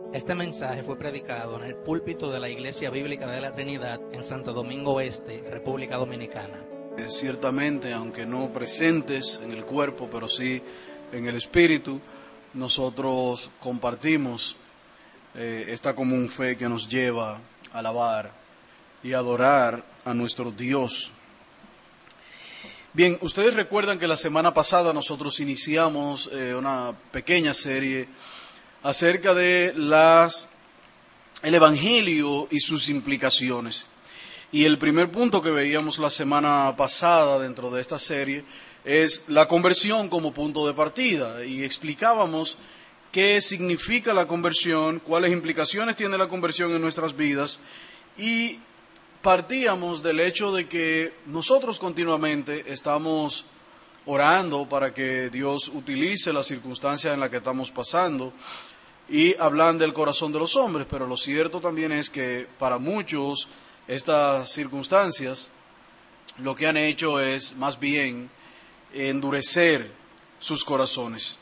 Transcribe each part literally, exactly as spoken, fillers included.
Este mensaje fue predicado en el púlpito de la Iglesia Bíblica de la Trinidad en Santo Domingo Este, República Dominicana. Eh, ciertamente, aunque no presentes en el cuerpo, pero sí en el espíritu, nosotros compartimos eh, esta común fe que nos lleva a alabar y adorar a nuestro Dios. Bien, ustedes recuerdan que la semana pasada nosotros iniciamos eh, una pequeña serie acerca de las, el Evangelio y sus implicaciones. Y el primer punto que veíamos la semana pasada dentro de esta serie es la conversión como punto de partida. Y explicábamos qué significa la conversión, cuáles implicaciones tiene la conversión en nuestras vidas. Y partíamos del hecho de que nosotros continuamente estamos orando para que Dios utilice la circunstancia en la que estamos pasando y hablan del corazón de los hombres, pero lo cierto también es que para muchos estas circunstancias lo que han hecho es más bien endurecer sus corazones.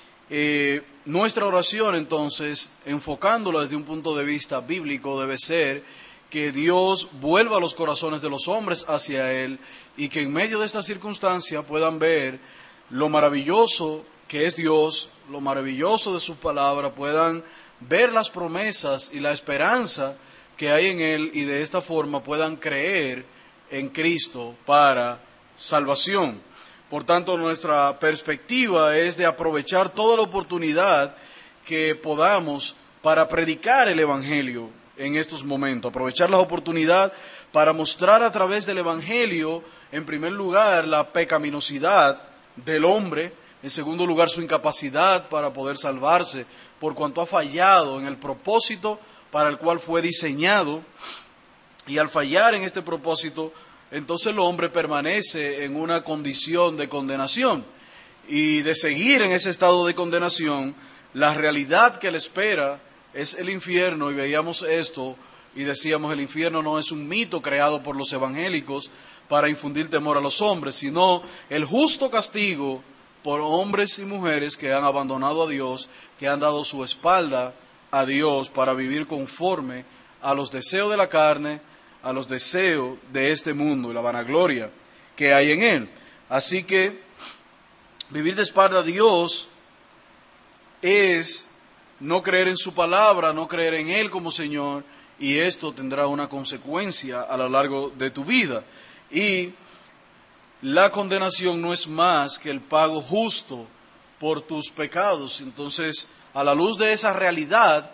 Eh, nuestra oración entonces, enfocándola desde un punto de vista bíblico, debe ser que Dios vuelva los corazones de los hombres hacia Él y que en medio de esta circunstancia puedan ver lo maravilloso que es Dios, lo maravilloso de su palabra, puedan ver las promesas y la esperanza que hay en Él y de esta forma puedan creer en Cristo para salvación. Por tanto, nuestra perspectiva es de aprovechar toda la oportunidad que podamos para predicar el Evangelio en estos momentos, aprovechar la oportunidad para mostrar a través del Evangelio, en primer lugar, la pecaminosidad del hombre, en segundo lugar, su incapacidad para poder salvarse, por cuanto ha fallado en el propósito para el cual fue diseñado, y al fallar en este propósito, entonces el hombre permanece en una condición de condenación, y de seguir en ese estado de condenación, la realidad que le espera es el infierno, y veíamos esto y decíamos el infierno no es un mito creado por los evangélicos para infundir temor a los hombres, sino el justo castigo por hombres y mujeres que han abandonado a Dios, que han dado su espalda a Dios para vivir conforme a los deseos de la carne, a los deseos de este mundo y la vanagloria que hay en él. Así que vivir de espalda a Dios es no creer en su palabra, no creer en Él como Señor, y esto tendrá una consecuencia a lo largo de tu vida. Y la condenación no es más que el pago justo por tus pecados. Entonces, a la luz de esa realidad,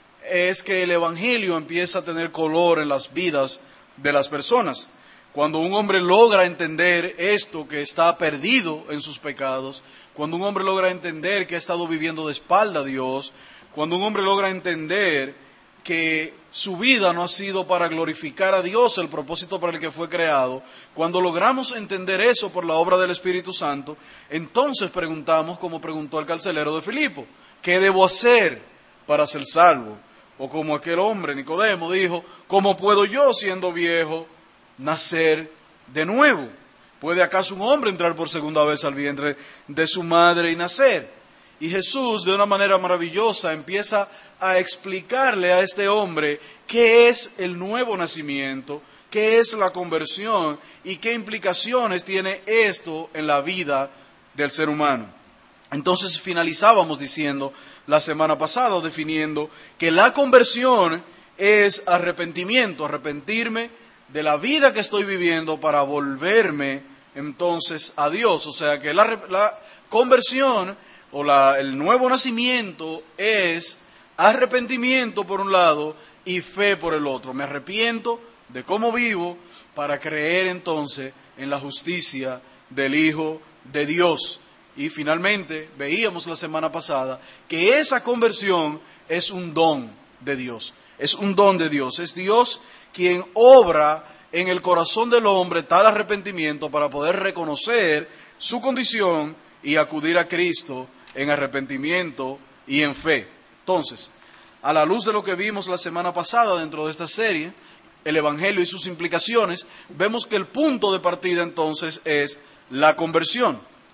es que el Evangelio empieza a tener color en las vidas de las personas. Cuando un hombre logra entender esto, que está perdido en sus pecados, cuando un hombre logra entender que ha estado viviendo de espalda a Dios, cuando un hombre logra entender que su vida no ha sido para glorificar a Dios, el propósito para el que fue creado, cuando logramos entender eso por la obra del Espíritu Santo, entonces preguntamos, como preguntó el carcelero de Filipo, ¿qué debo hacer para ser salvo? O como aquel hombre, Nicodemo, dijo, ¿cómo puedo yo, siendo viejo, nacer de nuevo? ¿Puede acaso un hombre entrar por segunda vez al vientre de su madre y nacer? Y Jesús, de una manera maravillosa, empieza a explicarle a este hombre qué es el nuevo nacimiento, qué es la conversión y qué implicaciones tiene esto en la vida del ser humano. Entonces finalizábamos diciendo la semana pasada, definiendo que la conversión es arrepentimiento, arrepentirme de la vida que estoy viviendo para volverme entonces a Dios. O sea que la, la conversión o la, el nuevo nacimiento es arrepentimiento por un lado y fe por el otro. Me arrepiento de cómo vivo para creer entonces en la justicia del Hijo de Dios. Y finalmente veíamos la semana pasada que esa conversión es un don de Dios. Es un don de Dios. Es Dios quien obra en el corazón del hombre tal arrepentimiento para poder reconocer su condición y acudir a Cristo en arrepentimiento y en fe. Entonces, a la luz de lo que vimos la semana pasada dentro de esta serie, el Evangelio y sus implicaciones, vemos que el punto de partida entonces es la conversión.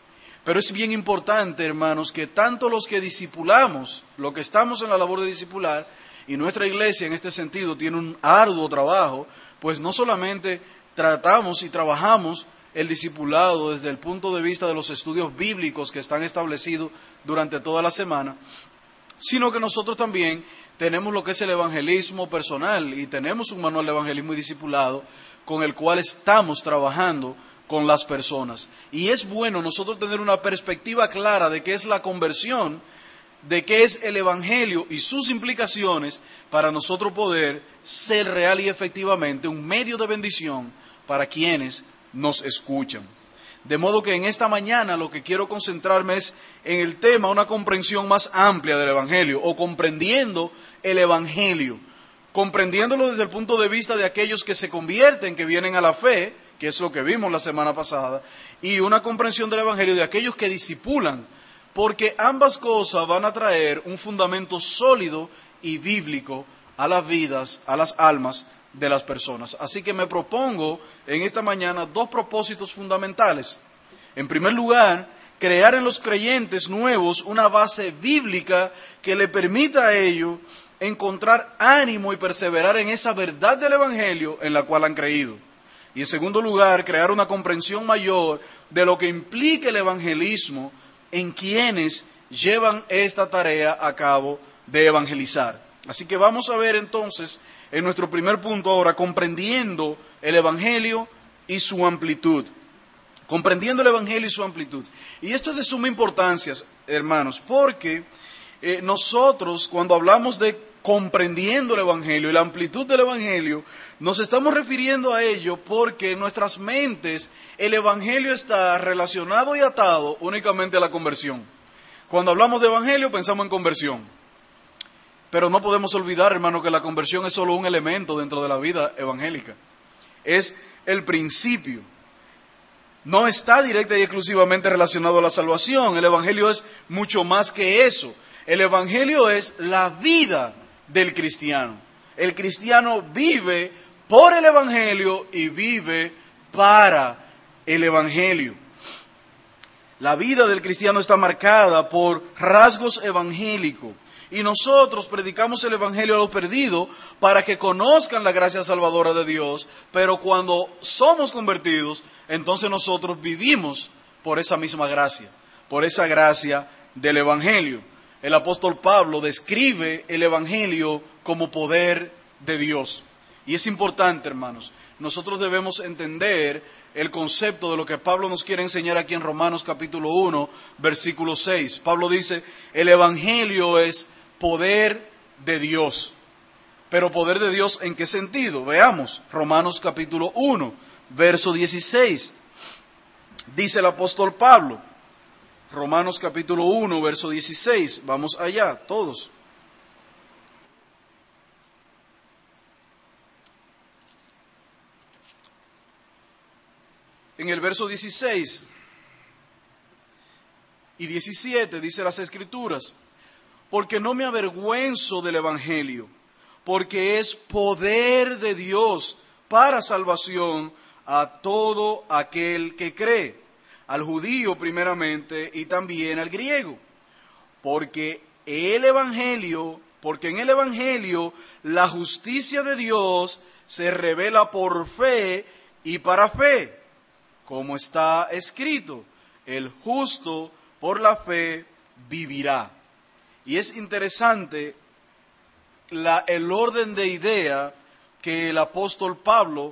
Pero es bien importante, hermanos, que tanto los que discipulamos, los que estamos en la labor de discipular, y nuestra iglesia en este sentido tiene un arduo trabajo, pues no solamente tratamos y trabajamos el discipulado desde el punto de vista de los estudios bíblicos que están establecidos durante toda la semana, sino que nosotros también tenemos lo que es el evangelismo personal y tenemos un manual de evangelismo y discipulado con el cual estamos trabajando con las personas. Y es bueno nosotros tener una perspectiva clara de qué es la conversión, de qué es el evangelio y sus implicaciones para nosotros poder ser real y efectivamente un medio de bendición para quienes nos escuchan. De modo que en esta mañana lo que quiero concentrarme es en el tema, una comprensión más amplia del evangelio o comprendiendo el evangelio, comprendiéndolo desde el punto de vista de aquellos que se convierten, que vienen a la fe, que es lo que vimos la semana pasada, y una comprensión del evangelio de aquellos que discipulan, porque ambas cosas van a traer un fundamento sólido y bíblico a las vidas, a las almas de las personas. Así que me propongo en esta mañana dos propósitos fundamentales. En primer lugar, crear en los creyentes nuevos una base bíblica que le permita a ellos encontrar ánimo y perseverar en esa verdad del evangelio en la cual han creído. Y en segundo lugar, crear una comprensión mayor de lo que implica el evangelismo en quienes llevan esta tarea a cabo de evangelizar. Así que vamos a ver entonces en nuestro primer punto ahora, comprendiendo el evangelio y su amplitud. Comprendiendo el evangelio y su amplitud. Y esto es de suma importancia, hermanos, porque eh, nosotros cuando hablamos de comprendiendo el evangelio y la amplitud del evangelio, nos estamos refiriendo a ello porque en nuestras mentes el evangelio está relacionado y atado únicamente a la conversión. Cuando hablamos de evangelio pensamos en conversión. Pero no podemos olvidar, hermano, que la conversión es solo un elemento dentro de la vida evangélica. Es el principio. No está directa y exclusivamente relacionado a la salvación. El evangelio es mucho más que eso. El evangelio es la vida del cristiano. El cristiano vive por el evangelio y vive para el evangelio. La vida del cristiano está marcada por rasgos evangélicos. Y nosotros predicamos el evangelio a los perdidos para que conozcan la gracia salvadora de Dios, pero cuando somos convertidos, entonces nosotros vivimos por esa misma gracia, por esa gracia del evangelio. El apóstol Pablo describe el evangelio como poder de Dios. Y es importante, hermanos, nosotros debemos entender el concepto de lo que Pablo nos quiere enseñar aquí en Romanos capítulo uno, versículo seis. Pablo dice, el evangelio es poder de Dios. Pero poder de Dios, ¿en qué sentido? Veamos, Romanos capítulo uno, verso dieciséis. Dice el apóstol Pablo, Romanos capítulo uno, verso dieciséis. Vamos allá, todos. En el verso dieciséis y diecisiete dice las Escrituras, porque no me avergüenzo del evangelio, porque es poder de Dios para salvación a todo aquel que cree, al judío primeramente y también al griego, porque el evangelio, porque en el evangelio la justicia de Dios se revela por fe y para fe, como está escrito, el justo por la fe vivirá. Y es interesante la, el orden de idea que el apóstol Pablo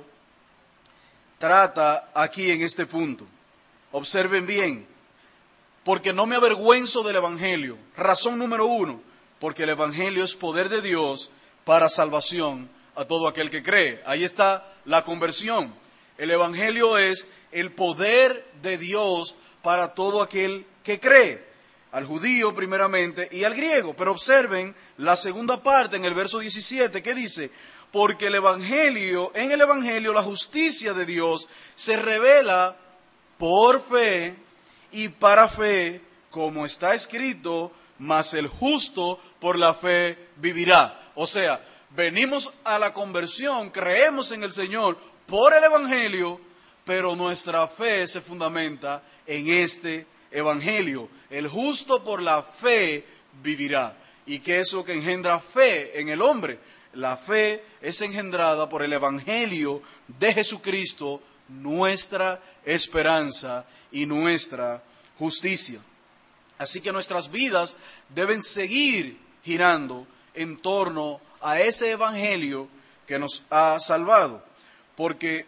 trata aquí en este punto. Observen bien, porque no me avergüenzo del evangelio. Razón número uno, porque el evangelio es poder de Dios para salvación a todo aquel que cree. Ahí está la conversión. El evangelio es el poder de Dios para todo aquel que cree, al judío primeramente y al griego. Pero observen la segunda parte en el verso diecisiete que dice, porque el evangelio, en el evangelio la justicia de Dios se revela por fe y para fe, como está escrito, mas el justo por la fe vivirá. O sea, venimos a la conversión, creemos en el Señor por el evangelio, pero nuestra fe se fundamenta en este evangelio. El justo por la fe vivirá. ¿Y qué es lo que engendra fe en el hombre? La fe es engendrada por el evangelio de Jesucristo, nuestra esperanza y nuestra justicia. Así que nuestras vidas deben seguir girando en torno a ese evangelio que nos ha salvado, porque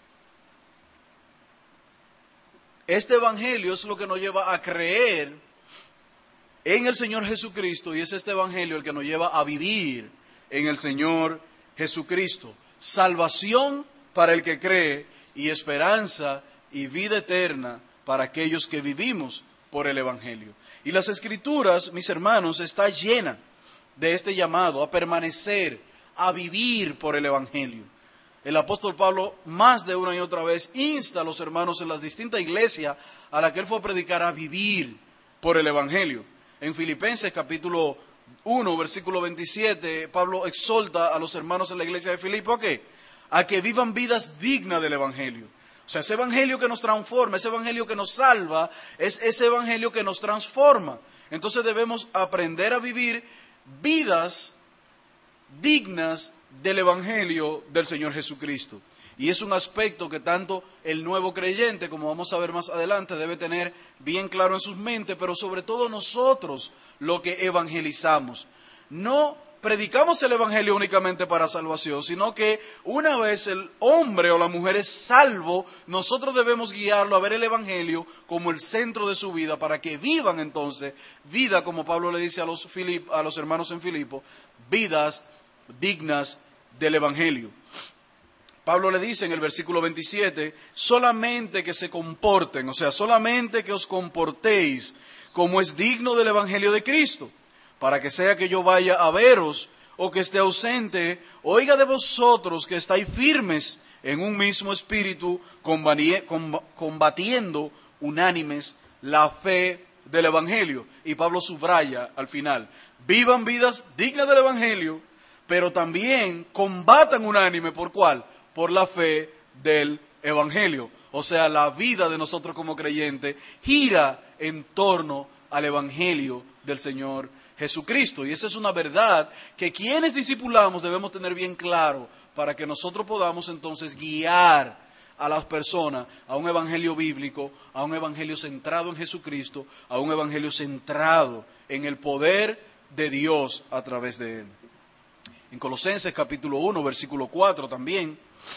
este evangelio es lo que nos lleva a creer en el Señor Jesucristo, y es este evangelio el que nos lleva a vivir en el Señor Jesucristo. Salvación para el que cree y esperanza y vida eterna para aquellos que vivimos por el evangelio. Y las Escrituras, mis hermanos, está llena de este llamado a permanecer, a vivir por el evangelio. El apóstol Pablo más de una y otra vez insta a los hermanos en las distintas iglesias a la que él fue a predicar a vivir por el evangelio. En Filipenses capítulo uno, versículo veintisiete, Pablo exhorta a los hermanos en la iglesia de Filipo ¿a qué? A que vivan vidas dignas del evangelio. O sea, ese evangelio que nos transforma, ese evangelio que nos salva, es ese evangelio que nos transforma. Entonces debemos aprender a vivir vidas dignas del evangelio del Señor Jesucristo. Y es un aspecto que tanto el nuevo creyente, como vamos a ver más adelante, debe tener bien claro en sus mentes, pero sobre todo nosotros, lo que evangelizamos. No predicamos el evangelio únicamente para salvación, sino que una vez el hombre o la mujer es salvo, nosotros debemos guiarlo a ver el evangelio como el centro de su vida, para que vivan entonces vida, como Pablo le dice a los, Filip, a los hermanos en Filipo, vidas dignas del evangelio. Pablo le dice en el versículo veintisiete, solamente que se comporten, o sea, solamente que os comportéis como es digno del evangelio de Cristo, para que sea que yo vaya a veros o que esté ausente, oiga de vosotros que estáis firmes en un mismo espíritu, combatiendo unánimes la fe del evangelio. Y Pablo subraya al final, vivan vidas dignas del evangelio, pero también combatan unánime, ¿por cuál? Por la fe del evangelio. O sea, la vida de nosotros como creyentes gira en torno al evangelio del Señor Jesucristo. Y esa es una verdad que quienes discipulamos debemos tener bien claro, para que nosotros podamos entonces guiar a las personas a un evangelio bíblico, a un evangelio centrado en Jesucristo, a un evangelio centrado en el poder de Dios a través de él. En Colosenses capítulo uno, versículo cuatro también,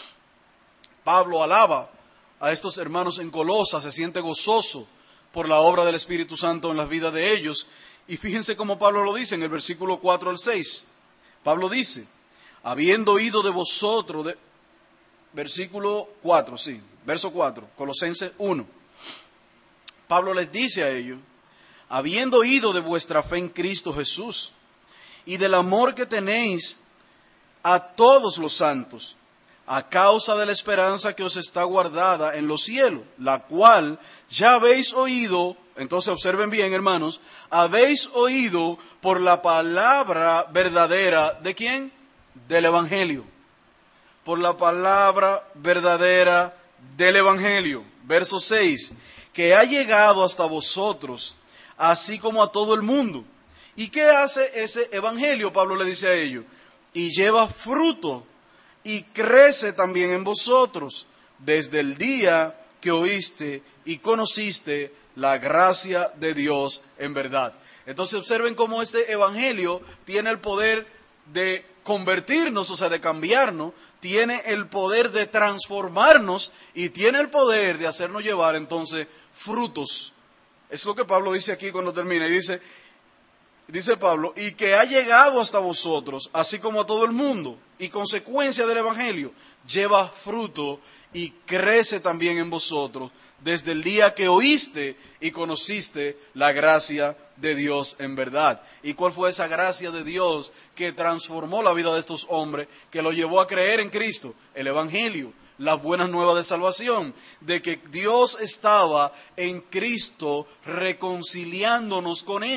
Pablo alaba a estos hermanos en Colosas, se siente gozoso por la obra del Espíritu Santo en las vidas de ellos. Y fíjense cómo Pablo lo dice en el versículo cuatro al seis. Pablo dice, habiendo oído de vosotros, de, versículo cuatro, sí, verso cuatro, Colosenses uno. Pablo les dice a ellos, habiendo oído de vuestra fe en Cristo Jesús y del amor que tenéis a todos los santos, a causa de la esperanza que os está guardada en los cielos, la cual ya habéis oído. Entonces observen bien, hermanos, habéis oído por la palabra verdadera, ¿de quién? Del evangelio. Por la palabra verdadera del evangelio. Verso seis, que ha llegado hasta vosotros, así como a todo el mundo. ¿Y qué hace ese evangelio? Pablo le dice a ellos, y lleva fruto, y crece también en vosotros, desde el día que oíste y conociste la gracia de Dios en verdad. Entonces observen cómo este evangelio tiene el poder de convertirnos, o sea, de cambiarnos, tiene el poder de transformarnos y tiene el poder de hacernos llevar entonces frutos. Es lo que Pablo dice aquí cuando termina, y dice, dice Pablo, y que ha llegado hasta vosotros, así como a todo el mundo, y consecuencia del evangelio, lleva fruto y crece también en vosotros, desde el día que oíste y conociste la gracia de Dios en verdad. ¿Y cuál fue esa gracia de Dios que transformó la vida de estos hombres, que lo llevó a creer en Cristo? El evangelio, las buenas nuevas de salvación, de que Dios estaba en Cristo reconciliándonos con Él,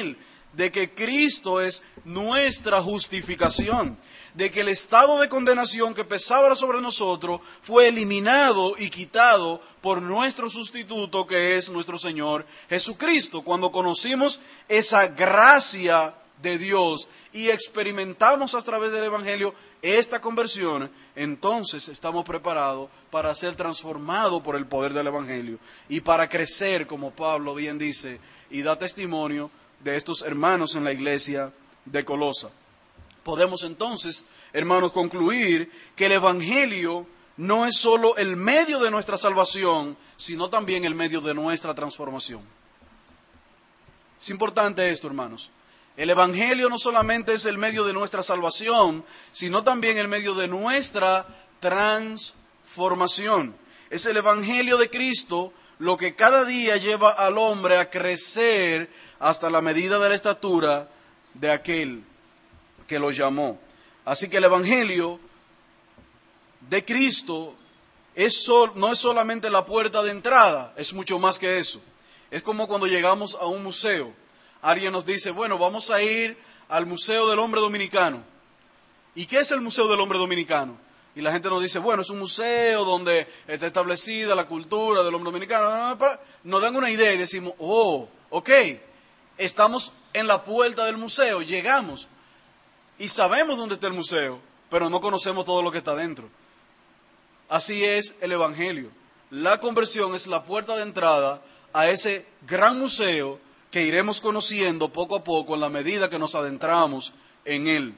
de que Cristo es nuestra justificación, de que el estado de condenación que pesaba sobre nosotros fue eliminado y quitado por nuestro sustituto, que es nuestro Señor Jesucristo. Cuando conocimos esa gracia de Dios y experimentamos a través del Evangelio esta conversión, entonces estamos preparados para ser transformados por el poder del Evangelio y para crecer, como Pablo bien dice, y da testimonio de estos hermanos en la iglesia de Colosa. Podemos entonces, hermanos, concluir que el Evangelio no es solo el medio de nuestra salvación, sino también el medio de nuestra transformación. Es importante esto, hermanos. El Evangelio no solamente es el medio de nuestra salvación, sino también el medio de nuestra transformación. Es el Evangelio de Cristo lo que cada día lleva al hombre a crecer hasta la medida de la estatura de aquel que lo llamó. Así que el Evangelio de Cristo es sol, no es solamente la puerta de entrada, es mucho más que eso. Es como cuando llegamos a un museo. Alguien nos dice, bueno, vamos a ir al Museo del Hombre Dominicano. ¿Y qué es el Museo del Hombre Dominicano? Y la gente nos dice, bueno, es un museo donde está establecida la cultura del hombre dominicano. Nos dan una idea y decimos, oh, ok, estamos en la puerta del museo, llegamos y sabemos dónde está el museo, pero no conocemos todo lo que está dentro. Así es el Evangelio. La conversión es la puerta de entrada a ese gran museo que iremos conociendo poco a poco en la medida que nos adentramos en él.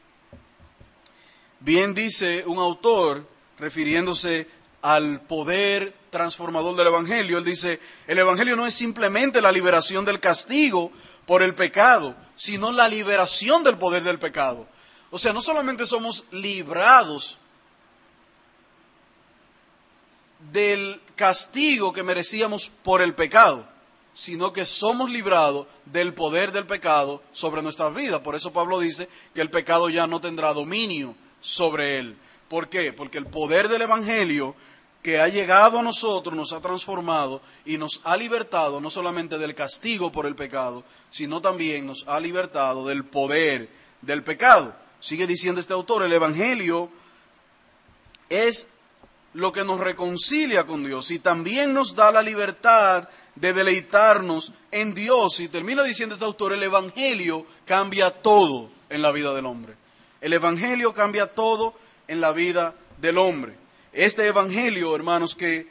Bien dice un autor, refiriéndose al poder transformador del Evangelio, él dice, el Evangelio no es simplemente la liberación del castigo por el pecado, sino la liberación del poder del pecado. O sea, no solamente somos librados del castigo que merecíamos por el pecado, sino que somos librados del poder del pecado sobre nuestras vidas. Por eso Pablo dice que el pecado ya no tendrá dominio sobre él. ¿Por qué? Porque el poder del Evangelio que ha llegado a nosotros nos ha transformado y nos ha libertado no solamente del castigo por el pecado, sino también nos ha libertado del poder del pecado. Sigue diciendo este autor, el Evangelio es lo que nos reconcilia con Dios y también nos da la libertad de deleitarnos en Dios. Y termina diciendo este autor, el Evangelio cambia todo en la vida del hombre. El Evangelio cambia todo en la vida del hombre. Este Evangelio, hermanos, que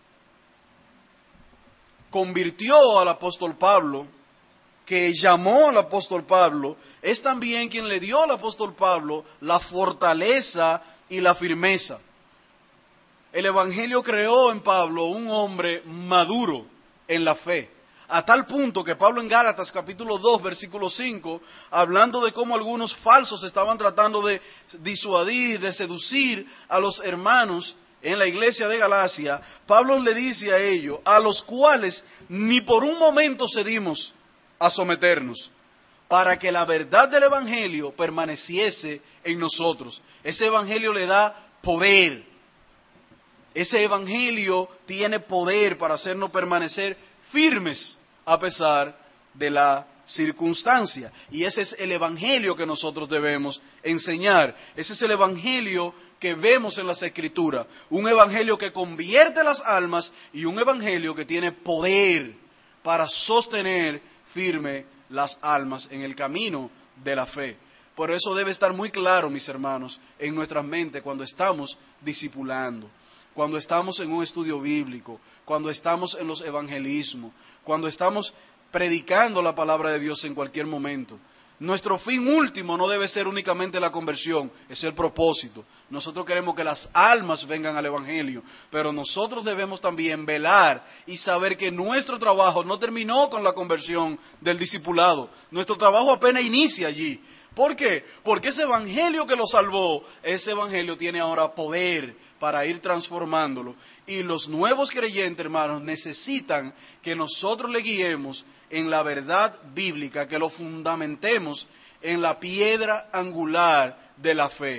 convirtió al apóstol Pablo, que llamó al apóstol Pablo, es también quien le dio al apóstol Pablo la fortaleza y la firmeza. El Evangelio creó en Pablo un hombre maduro en la fe, a tal punto que Pablo en Gálatas capítulo dos versículo cinco, hablando de cómo algunos falsos estaban tratando de disuadir, de seducir a los hermanos en la iglesia de Galacia, Pablo le dice a ellos, a los cuales ni por un momento cedimos a someternos, para que la verdad del Evangelio permaneciese en nosotros. Ese Evangelio le da poder. Ese Evangelio tiene poder para hacernos permanecer firmes a pesar de la circunstancia. Y ese es el Evangelio que nosotros debemos enseñar. Ese es el Evangelio que vemos en las Escrituras. Un Evangelio que convierte las almas y un Evangelio que tiene poder para sostener firme las almas en el camino de la fe. Por eso debe estar muy claro, mis hermanos, en nuestras mentes cuando estamos discipulando, cuando estamos en un estudio bíblico, cuando estamos en los evangelismos, cuando estamos predicando la palabra de Dios en cualquier momento. Nuestro fin último no debe ser únicamente la conversión, es el propósito. Nosotros queremos que las almas vengan al Evangelio, pero nosotros debemos también velar y saber que nuestro trabajo no terminó con la conversión del discipulado. Nuestro trabajo apenas inicia allí. ¿Por qué? Porque ese Evangelio que lo salvó, ese Evangelio tiene ahora poder para ir transformándolo. Y los nuevos creyentes, hermanos, necesitan que nosotros le guiemos en la verdad bíblica, que lo fundamentemos en la piedra angular de la fe.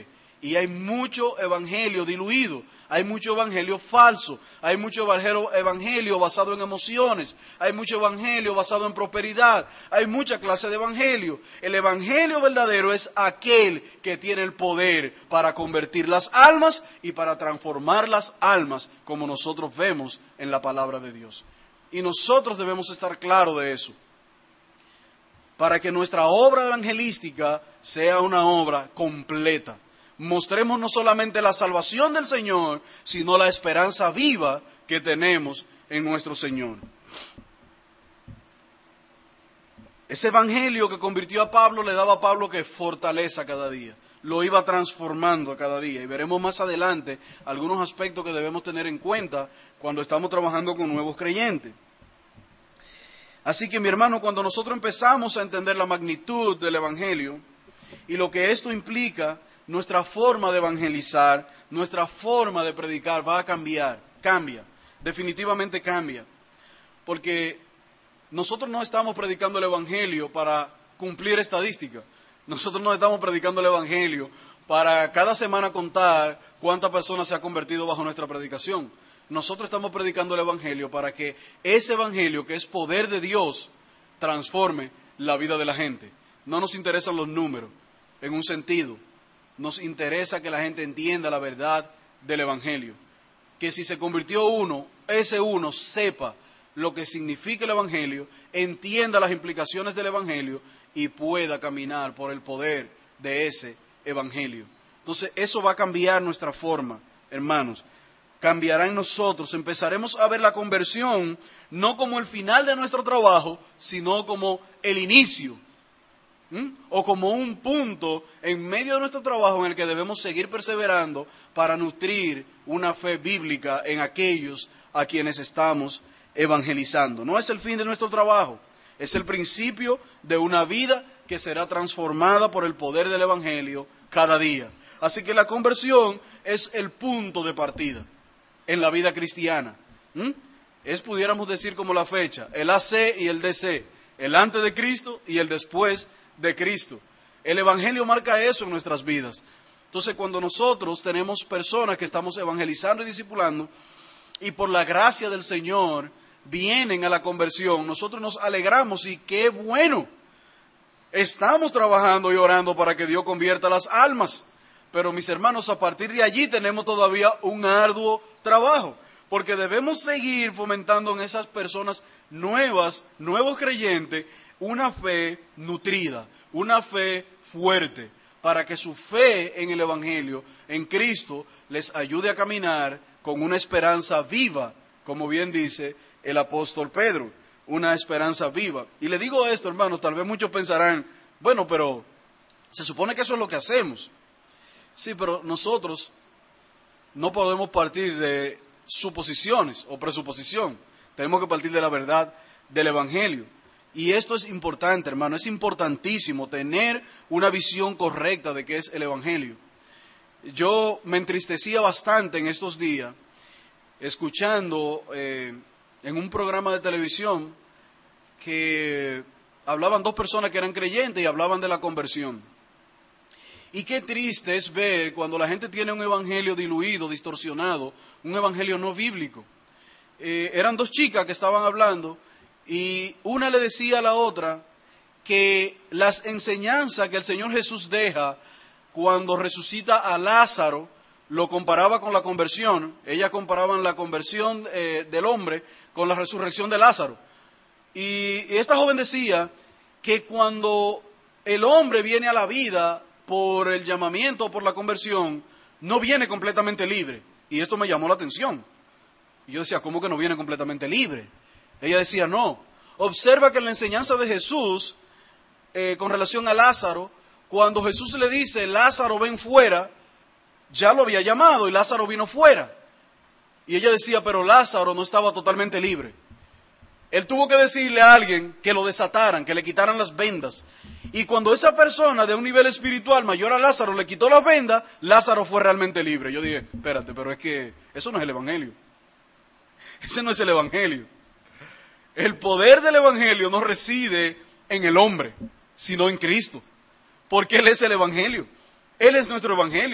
Y hay mucho evangelio diluido, hay mucho evangelio falso, hay mucho evangelio, evangelio basado en emociones, hay mucho evangelio basado en prosperidad, hay mucha clase de evangelio. El evangelio verdadero es aquel que tiene el poder para convertir las almas y para transformar las almas, como nosotros vemos en la palabra de Dios. Y nosotros debemos estar claros de eso, para que nuestra obra evangelística sea una obra completa. Mostremos no solamente la salvación del Señor, sino la esperanza viva que tenemos en nuestro Señor. Ese evangelio que convirtió a Pablo le daba a Pablo que fortaleza cada día. Lo iba transformando cada día. Y veremos más adelante algunos aspectos que debemos tener en cuenta cuando estamos trabajando con nuevos creyentes. Así que, mi hermano, cuando nosotros empezamos a entender la magnitud del evangelio y lo que esto implica, nuestra forma de evangelizar, nuestra forma de predicar va a cambiar, cambia, definitivamente cambia. Porque nosotros no estamos predicando el evangelio para cumplir estadística. Nosotros no estamos predicando el evangelio para cada semana contar cuántas personas se han convertido bajo nuestra predicación. Nosotros estamos predicando el evangelio para que ese evangelio, que es poder de Dios, transforme la vida de la gente. No nos interesan los números, en un sentido. Nos interesa que la gente entienda la verdad del evangelio. Que si se convirtió uno, ese uno sepa lo que significa el evangelio, entienda las implicaciones del evangelio y pueda caminar por el poder de ese evangelio. Entonces, eso va a cambiar nuestra forma, hermanos. Cambiará en nosotros. Empezaremos a ver la conversión no como el final de nuestro trabajo, sino como el inicio. ¿Mm? O como un punto en medio de nuestro trabajo en el que debemos seguir perseverando para nutrir una fe bíblica en aquellos a quienes estamos evangelizando. No es el fin de nuestro trabajo, es el principio de una vida que será transformada por el poder del evangelio cada día. Así que la conversión es el punto de partida en la vida cristiana. ¿Mm? Es, pudiéramos decir, como la fecha, el A C y el D C, el antes de Cristo y el después de Cristo. El evangelio marca eso en nuestras vidas. Entonces, cuando nosotros tenemos personas que estamos evangelizando y discipulando y por la gracia del Señor vienen a la conversión, nosotros nos alegramos y qué bueno. Estamos trabajando y orando para que Dios convierta las almas. Pero, mis hermanos, a partir de allí tenemos todavía un arduo trabajo, porque debemos seguir fomentando en esas personas nuevas, nuevos creyentes, una fe nutrida, una fe fuerte, para que su fe en el evangelio, en Cristo, les ayude a caminar con una esperanza viva, como bien dice el apóstol Pedro, una esperanza viva. Y le digo esto, hermanos, tal vez muchos pensarán, bueno, pero se supone que eso es lo que hacemos. Sí, pero nosotros no podemos partir de suposiciones o presuposición. Tenemos que partir de la verdad del evangelio. Y esto es importante, hermano, es importantísimo tener una visión correcta de qué es el evangelio. Yo me entristecía bastante en estos días escuchando eh, en un programa de televisión que hablaban dos personas que eran creyentes y hablaban de la conversión. Y qué triste es ver cuando la gente tiene un evangelio diluido, distorsionado, un evangelio no bíblico. Eh, eran dos chicas que estaban hablando y una le decía a la otra que las enseñanzas que el Señor Jesús deja cuando resucita a Lázaro, lo comparaba con la conversión. Ellas comparaban la conversión eh, del hombre con la resurrección de Lázaro. Y, y esta joven decía que cuando el hombre viene a la vida por el llamamiento o por la conversión, no viene completamente libre. Y esto me llamó la atención. Y yo decía, ¿cómo que no viene completamente libre? Ella decía, no. Observa que en la enseñanza de Jesús, eh, con relación a Lázaro, cuando Jesús le dice, Lázaro, ven fuera, ya lo había llamado y Lázaro vino fuera. Y ella decía, pero Lázaro no estaba totalmente libre. Él tuvo que decirle a alguien que lo desataran, que le quitaran las vendas. Y cuando esa persona de un nivel espiritual mayor a Lázaro le quitó las vendas, Lázaro fue realmente libre. Yo dije, espérate, pero es que eso no es el evangelio. Ese no es el evangelio. El poder del evangelio no reside en el hombre, sino en Cristo. Porque Él es el evangelio. Él es nuestro evangelio.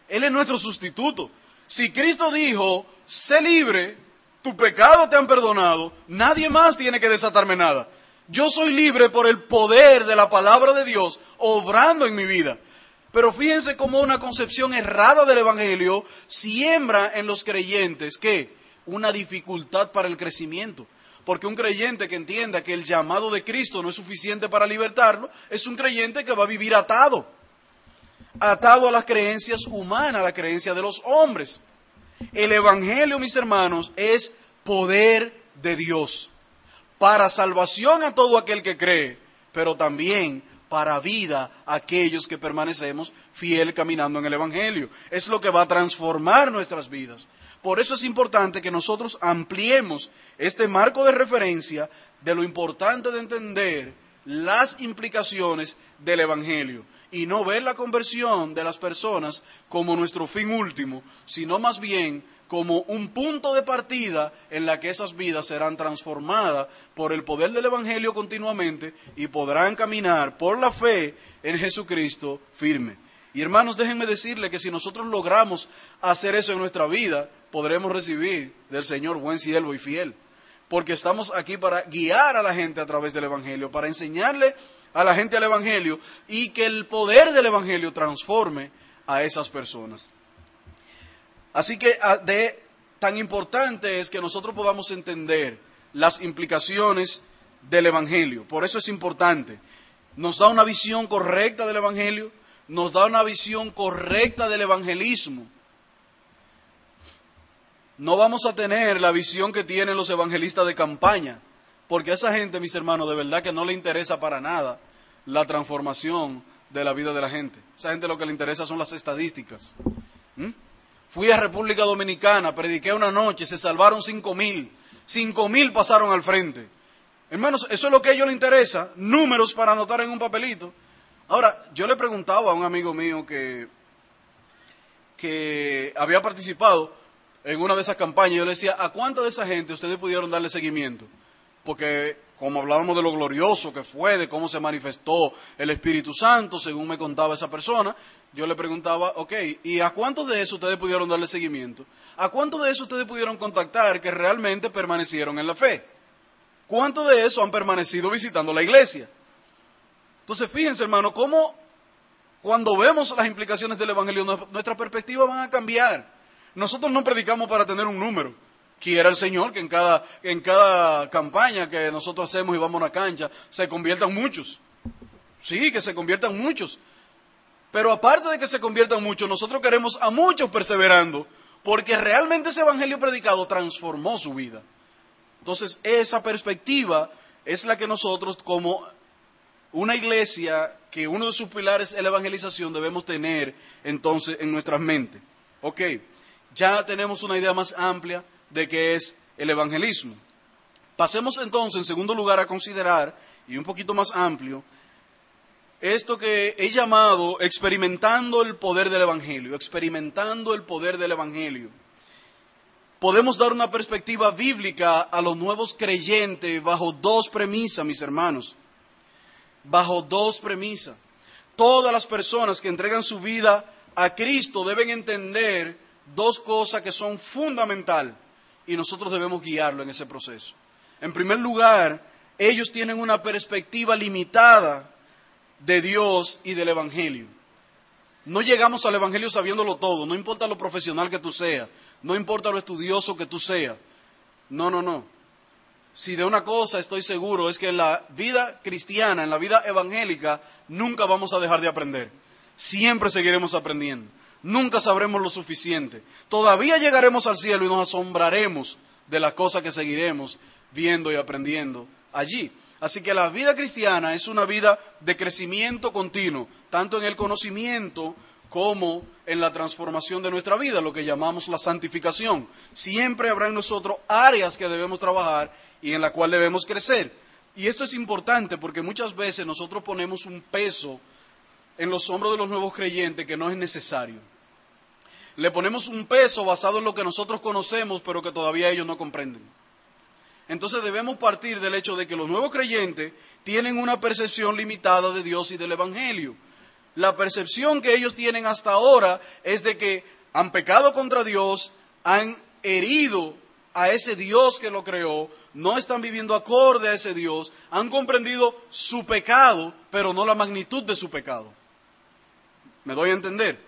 Él es nuestro sustituto. Si Cristo dijo, sé libre, tu pecado te han perdonado, nadie más tiene que desatarme nada. Yo soy libre por el poder de la palabra de Dios obrando en mi vida. Pero fíjense cómo una concepción errada del Evangelio siembra en los creyentes, ¿qué? Una dificultad para el crecimiento. Porque un creyente que entienda que el llamado de Cristo no es suficiente para libertarlo, es un creyente que va a vivir atado. Atado a las creencias humanas, a la creencia de los hombres. El Evangelio, mis hermanos, es poder de Dios. Para salvación a todo aquel que cree, pero también para vida a aquellos que permanecemos fiel caminando en el Evangelio. Es lo que va a transformar nuestras vidas. Por eso es importante que nosotros ampliemos este marco de referencia de lo importante de entender las implicaciones del Evangelio y no ver la conversión de las personas como nuestro fin último, sino más bien como un punto de partida en la que esas vidas serán transformadas por el poder del Evangelio continuamente y podrán caminar por la fe en Jesucristo firme. Y hermanos, déjenme decirles que si nosotros logramos hacer eso en nuestra vida, podremos recibir del Señor buen siervo y fiel. Porque estamos aquí para guiar a la gente a través del Evangelio, para enseñarle a la gente el Evangelio y que el poder del Evangelio transforme a esas personas. Así que de, tan importante es que nosotros podamos entender las implicaciones del Evangelio. Por eso es importante. Nos da una visión correcta del Evangelio, nos da una visión correcta del evangelismo. No vamos a tener la visión que tienen los evangelistas de campaña, porque a esa gente, mis hermanos, de verdad que no le interesa para nada la transformación de la vida de la gente. A esa gente lo que le interesa son las estadísticas. ¿Mm? Fui a República Dominicana, prediqué una noche, se salvaron cinco mil. Cinco mil pasaron al frente. Hermanos, eso es lo que a ellos les interesa, números para anotar en un papelito. Ahora, yo le preguntaba a un amigo mío que, que había participado en una de esas campañas, yo le decía, ¿a cuánta de esa gente ustedes pudieron darle seguimiento? Porque como hablábamos de lo glorioso que fue, de cómo se manifestó el Espíritu Santo, según me contaba esa persona, yo le preguntaba, ok, ¿y a cuántos de eso ustedes pudieron darle seguimiento? ¿A cuántos de eso ustedes pudieron contactar que realmente permanecieron en la fe? ¿Cuántos de eso han permanecido visitando la iglesia? Entonces, fíjense, hermano, cómo cuando vemos las implicaciones del Evangelio, nuestra perspectiva van a cambiar. Nosotros no predicamos para tener un número. Quiera el Señor que en cada, en cada campaña que nosotros hacemos y vamos a una cancha, se conviertan muchos. Sí, que se conviertan muchos. Pero aparte de que se conviertan muchos, nosotros queremos a muchos perseverando, porque realmente ese Evangelio predicado transformó su vida. Entonces, esa perspectiva es la que nosotros, como una iglesia, que uno de sus pilares es la evangelización, debemos tener entonces en nuestras mentes. Ok, ya tenemos una idea más amplia de qué es el evangelismo. Pasemos entonces, en segundo lugar, a considerar, y un poquito más amplio, esto que he llamado experimentando el poder del evangelio, experimentando el poder del evangelio. Podemos dar una perspectiva bíblica a los nuevos creyentes bajo dos premisas, mis hermanos. Bajo dos premisas. Todas las personas que entregan su vida a Cristo deben entender dos cosas que son fundamentales y nosotros debemos guiarlo en ese proceso. En primer lugar, ellos tienen una perspectiva limitada de Dios y del Evangelio. No llegamos al Evangelio sabiéndolo todo, no importa lo profesional que tú seas, no importa lo estudioso que tú seas. No, no, no. Si de una cosa estoy seguro es que en la vida cristiana, en la vida evangélica, nunca vamos a dejar de aprender. Siempre seguiremos aprendiendo. Nunca sabremos lo suficiente. Todavía llegaremos al cielo y nos asombraremos de las cosas que seguiremos viendo y aprendiendo allí. Así que la vida cristiana es una vida de crecimiento continuo, tanto en el conocimiento como en la transformación de nuestra vida, lo que llamamos la santificación. Siempre habrá en nosotros áreas que debemos trabajar y en la cual debemos crecer. Y esto es importante porque muchas veces nosotros ponemos un peso en los hombros de los nuevos creyentes que no es necesario. Le ponemos un peso basado en lo que nosotros conocemos, pero que todavía ellos no comprenden. Entonces debemos partir del hecho de que los nuevos creyentes tienen una percepción limitada de Dios y del Evangelio. La percepción que ellos tienen hasta ahora es de que han pecado contra Dios, han herido a ese Dios que lo creó, no están viviendo acorde a ese Dios, han comprendido su pecado, pero no la magnitud de su pecado. ¿Me doy a entender?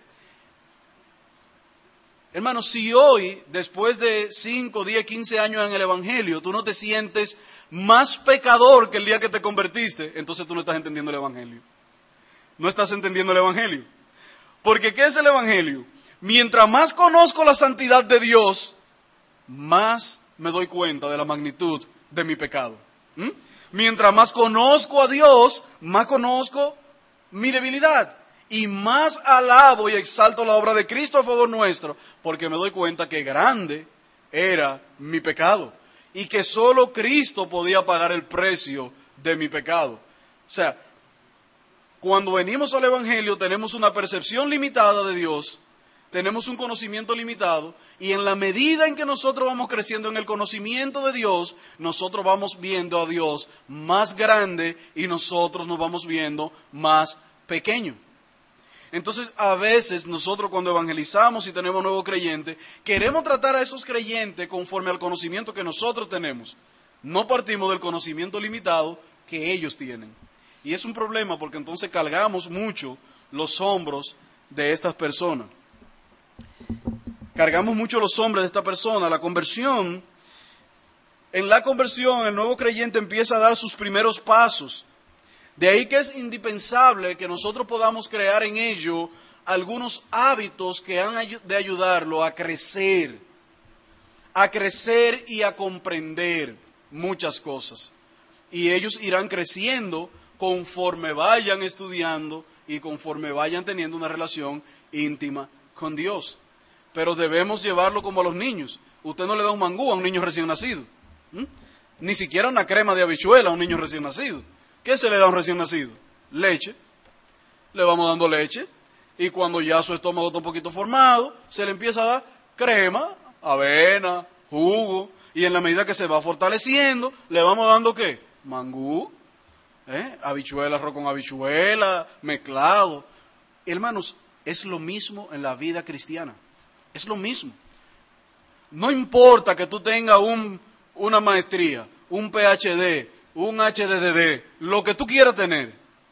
Hermano, si hoy, después de cinco, diez, quince años en el Evangelio, tú no te sientes más pecador que el día que te convertiste, entonces tú no estás entendiendo el Evangelio. No estás entendiendo el Evangelio. Porque ¿qué es el Evangelio? Mientras más conozco la santidad de Dios, más me doy cuenta de la magnitud de mi pecado. ¿Mm? Mientras más conozco a Dios, más conozco mi debilidad. Y más alabo y exalto la obra de Cristo a favor nuestro, porque me doy cuenta que grande era mi pecado. Y que solo Cristo podía pagar el precio de mi pecado. O sea, cuando venimos al Evangelio tenemos una percepción limitada de Dios, tenemos un conocimiento limitado, y en la medida en que nosotros vamos creciendo en el conocimiento de Dios, nosotros vamos viendo a Dios más grande y nosotros nos vamos viendo más pequeños. Entonces, a veces nosotros cuando evangelizamos y tenemos nuevos creyentes, queremos tratar a esos creyentes conforme al conocimiento que nosotros tenemos. No partimos del conocimiento limitado que ellos tienen. Y es un problema porque entonces cargamos mucho los hombros de estas personas. Cargamos mucho los hombros de esta persona. La conversión, en la conversión el nuevo creyente empieza a dar sus primeros pasos. De ahí que es indispensable que nosotros podamos crear en ello algunos hábitos que han de ayudarlo a crecer, a crecer y a comprender muchas cosas. Y ellos irán creciendo conforme vayan estudiando y conforme vayan teniendo una relación íntima con Dios. Pero debemos llevarlo como a los niños. Usted no le da un mangú a un niño recién nacido. ¿Mm? Ni siquiera una crema de habichuela a un niño recién nacido. ¿Qué se le da a un recién nacido? Leche. Le vamos dando leche. Y cuando ya su estómago está un poquito formado, se le empieza a dar crema, avena, jugo. Y en la medida que se va fortaleciendo, le vamos dando ¿qué? Mangú, ¿eh? Habichuela, arroz con habichuela, mezclado. Hermanos, es lo mismo en la vida cristiana. Es lo mismo. No importa que tú tengas un, una maestría, un P H D, un H D D D, lo que tú quieras tener.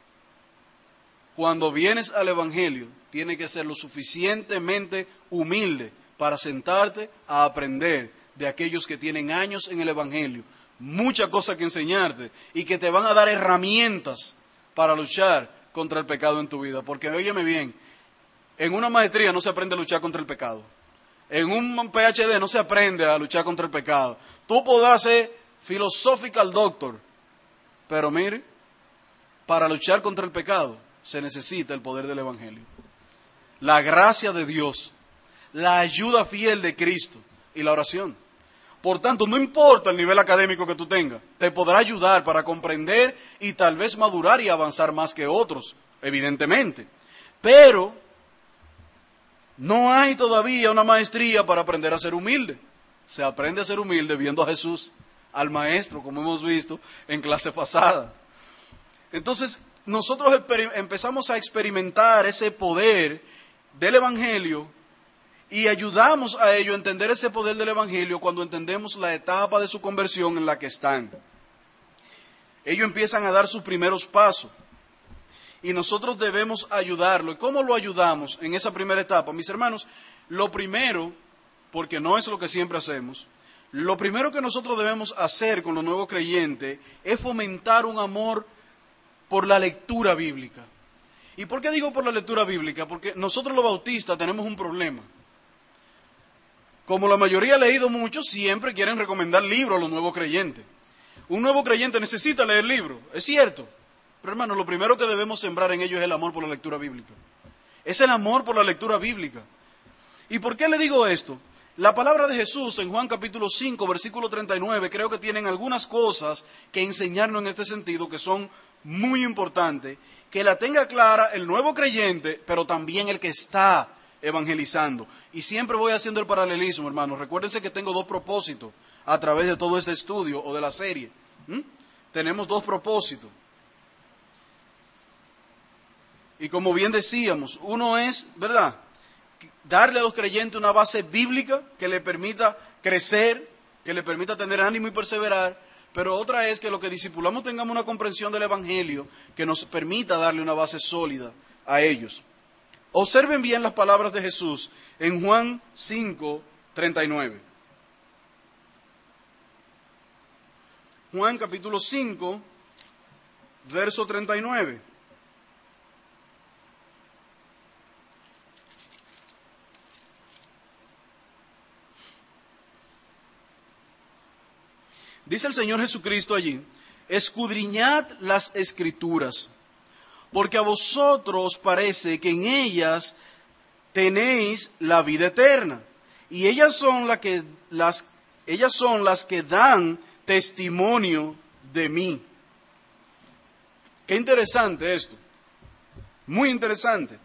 Cuando vienes al Evangelio, tienes que ser lo suficientemente humilde para sentarte a aprender de aquellos que tienen años en el Evangelio, muchas cosas que enseñarte y que te van a dar herramientas para luchar contra el pecado en tu vida. Porque, óyeme bien, en una maestría no se aprende a luchar contra el pecado. En un P H D no se aprende a luchar contra el pecado. Tú podrás ser philosophical doctor, pero mire, para luchar contra el pecado se necesita el poder del Evangelio, la gracia de Dios, la ayuda fiel de Cristo y la oración. Por tanto, no importa el nivel académico que tú tengas, te podrá ayudar para comprender y tal vez madurar y avanzar más que otros, evidentemente. Pero no hay todavía una maestría para aprender a ser humilde. Se aprende a ser humilde viendo a Jesús, al Maestro, como hemos visto en clase pasada. Entonces, nosotros empezamos a experimentar ese poder del Evangelio y ayudamos a ellos a entender ese poder del Evangelio cuando entendemos la etapa de su conversión en la que están. Ellos empiezan a dar sus primeros pasos y nosotros debemos ayudarlo. ¿Y cómo lo ayudamos en esa primera etapa? Mis hermanos, lo primero, porque no es lo que siempre hacemos, lo primero que nosotros debemos hacer con los nuevos creyentes es fomentar un amor por la lectura bíblica. ¿Y por qué digo por la lectura bíblica? Porque nosotros los bautistas tenemos un problema. Como la mayoría ha leído mucho, siempre quieren recomendar libros a los nuevos creyentes. Un nuevo creyente necesita leer libros, es cierto. Pero hermano, lo primero que debemos sembrar en ellos es el amor por la lectura bíblica. Es el amor por la lectura bíblica. ¿Y por qué le digo esto? La palabra de Jesús en Juan capítulo cinco, versículo treinta y nueve, creo que tienen algunas cosas que enseñarnos en este sentido que son muy importantes, que la tenga clara el nuevo creyente, pero también el que está evangelizando. Y siempre voy haciendo el paralelismo, hermanos. Recuérdense que tengo dos propósitos a través de todo este estudio o de la serie. ¿Mm? Tenemos dos propósitos. Y como bien decíamos, uno es, ¿verdad?, darle a los creyentes una base bíblica que le permita crecer, que le permita tener ánimo y perseverar, pero otra es que lo que discipulamos tengamos una comprensión del Evangelio que nos permita darle una base sólida a ellos. Observen bien las palabras de Jesús en Juan cinco, treinta y nueve. Juan capítulo cinco, verso treinta y nueve. Dice el Señor Jesucristo allí: escudriñad las Escrituras, porque a vosotros parece que en ellas tenéis la vida eterna, y ellas son, la que, las, ellas son las que dan testimonio de mí. Qué interesante esto, muy interesante.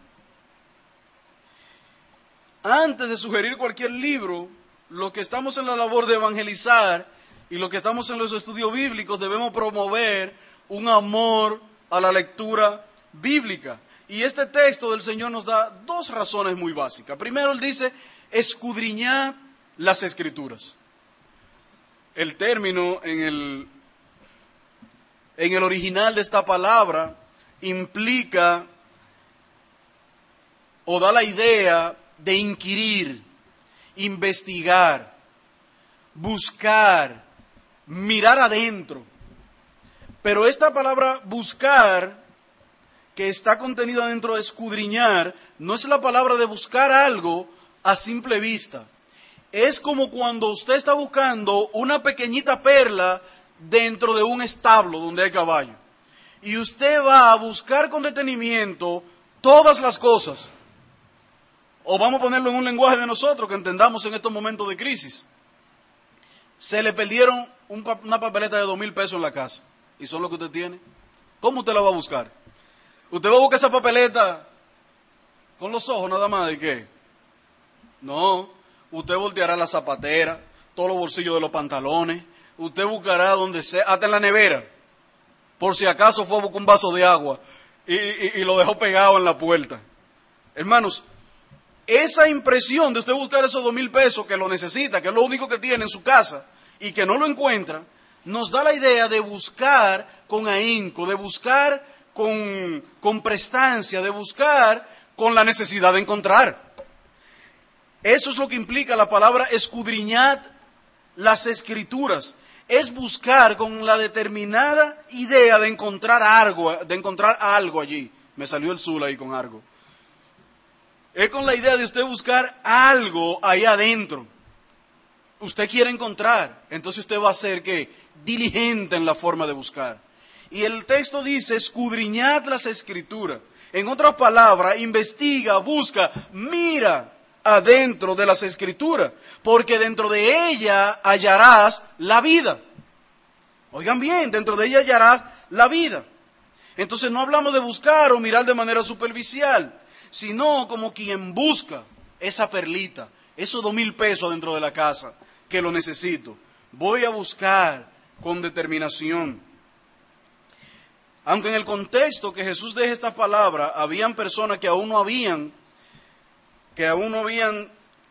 Antes de sugerir cualquier libro, los que estamos en la labor de evangelizar y los que estamos en los estudios bíblicos debemos promover un amor a la lectura bíblica. Y este texto del Señor nos da dos razones muy básicas. Primero, Él dice: escudriñad las Escrituras. El término en el, en el original de esta palabra implica o da la idea de inquirir, investigar, buscar, mirar adentro. Pero esta palabra buscar, que está contenida dentro de escudriñar, no es la palabra de buscar algo a simple vista. Es como cuando usted está buscando una pequeñita perla dentro de un establo donde hay caballo. Y usted va a buscar con detenimiento todas las cosas. O vamos a ponerlo en un lenguaje de nosotros que entendamos en estos momentos de crisis. Se le perdieron un, una papeleta de dos mil pesos en la casa. ¿Y son lo que usted tiene? ¿Cómo usted la va a buscar? ¿Usted va a buscar esa papeleta con los ojos nada más de qué? No, usted volteará la zapatera, todos los bolsillos de los pantalones, usted buscará donde sea, hasta en la nevera, por si acaso fue a buscar un vaso de agua y, y, y lo dejó pegado en la puerta. Hermanos, esa impresión de usted buscar esos dos mil pesos que lo necesita, que es lo único que tiene en su casa y que no lo encuentra, nos da la idea de buscar con ahínco, de buscar con, con prestancia, de buscar con la necesidad de encontrar. Eso es lo que implica la palabra escudriñad las Escrituras. Es buscar con la determinada idea de encontrar algo, de encontrar algo allí. Me salió el Zul ahí con algo. Es con la idea de usted buscar algo ahí adentro. Usted quiere encontrar, entonces usted va a ser ¿qué? Diligente en la forma de buscar. Y el texto dice: escudriñad las Escrituras. En otras palabras, investiga, busca, mira adentro de las Escrituras, porque dentro de ella hallarás la vida. Oigan bien, dentro de ella hallarás la vida. Entonces no hablamos de buscar o mirar de manera superficial, sino como quien busca esa perlita, esos dos mil pesos dentro de la casa, que lo necesito. Voy a buscar con determinación. Aunque en el contexto que Jesús deja esta palabra, habían personas que aún no habían, que aún no habían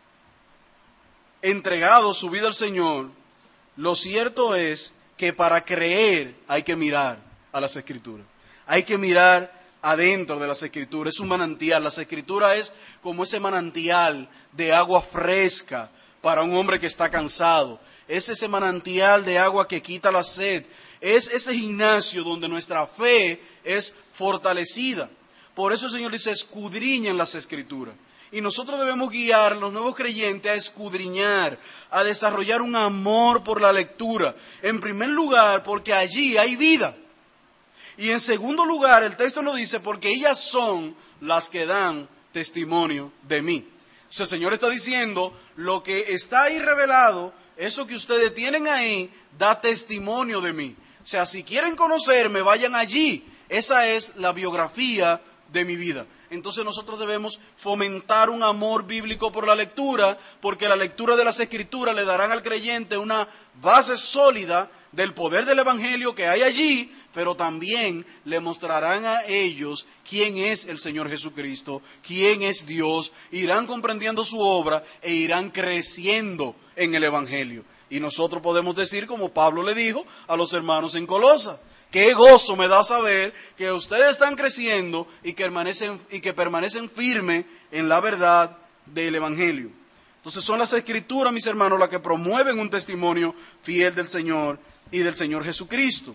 entregado su vida al Señor, lo cierto es que para creer hay que mirar a las Escrituras. Hay que mirar adentro de las Escrituras. Es un manantial. Las Escrituras es como ese manantial de agua fresca para un hombre que está cansado. Es ese manantial de agua que quita la sed. Es ese gimnasio donde nuestra fe es fortalecida. Por eso el Señor dice: escudriñen las Escrituras. Y nosotros debemos guiar a los nuevos creyentes a escudriñar, a desarrollar un amor por la lectura. En primer lugar, porque allí hay vida. Y en segundo lugar, el texto nos dice: porque ellas son las que dan testimonio de mí. O sea, el Señor está diciendo: lo que está ahí revelado, eso que ustedes tienen ahí, da testimonio de mí. O sea, si quieren conocerme, vayan allí. Esa es la biografía de mi vida. Entonces nosotros debemos fomentar un amor bíblico por la lectura, porque la lectura de las Escrituras le darán al creyente una base sólida del poder del Evangelio que hay allí, pero también le mostrarán a ellos quién es el Señor Jesucristo, quién es Dios, irán comprendiendo su obra e irán creciendo en el Evangelio. Y nosotros podemos decir, como Pablo le dijo a los hermanos en Colosa, qué gozo me da saber que ustedes están creciendo y que permanecen, y que permanecen firmes en la verdad del Evangelio. Entonces son las Escrituras, mis hermanos, las que promueven un testimonio fiel del Señor y del Señor Jesucristo.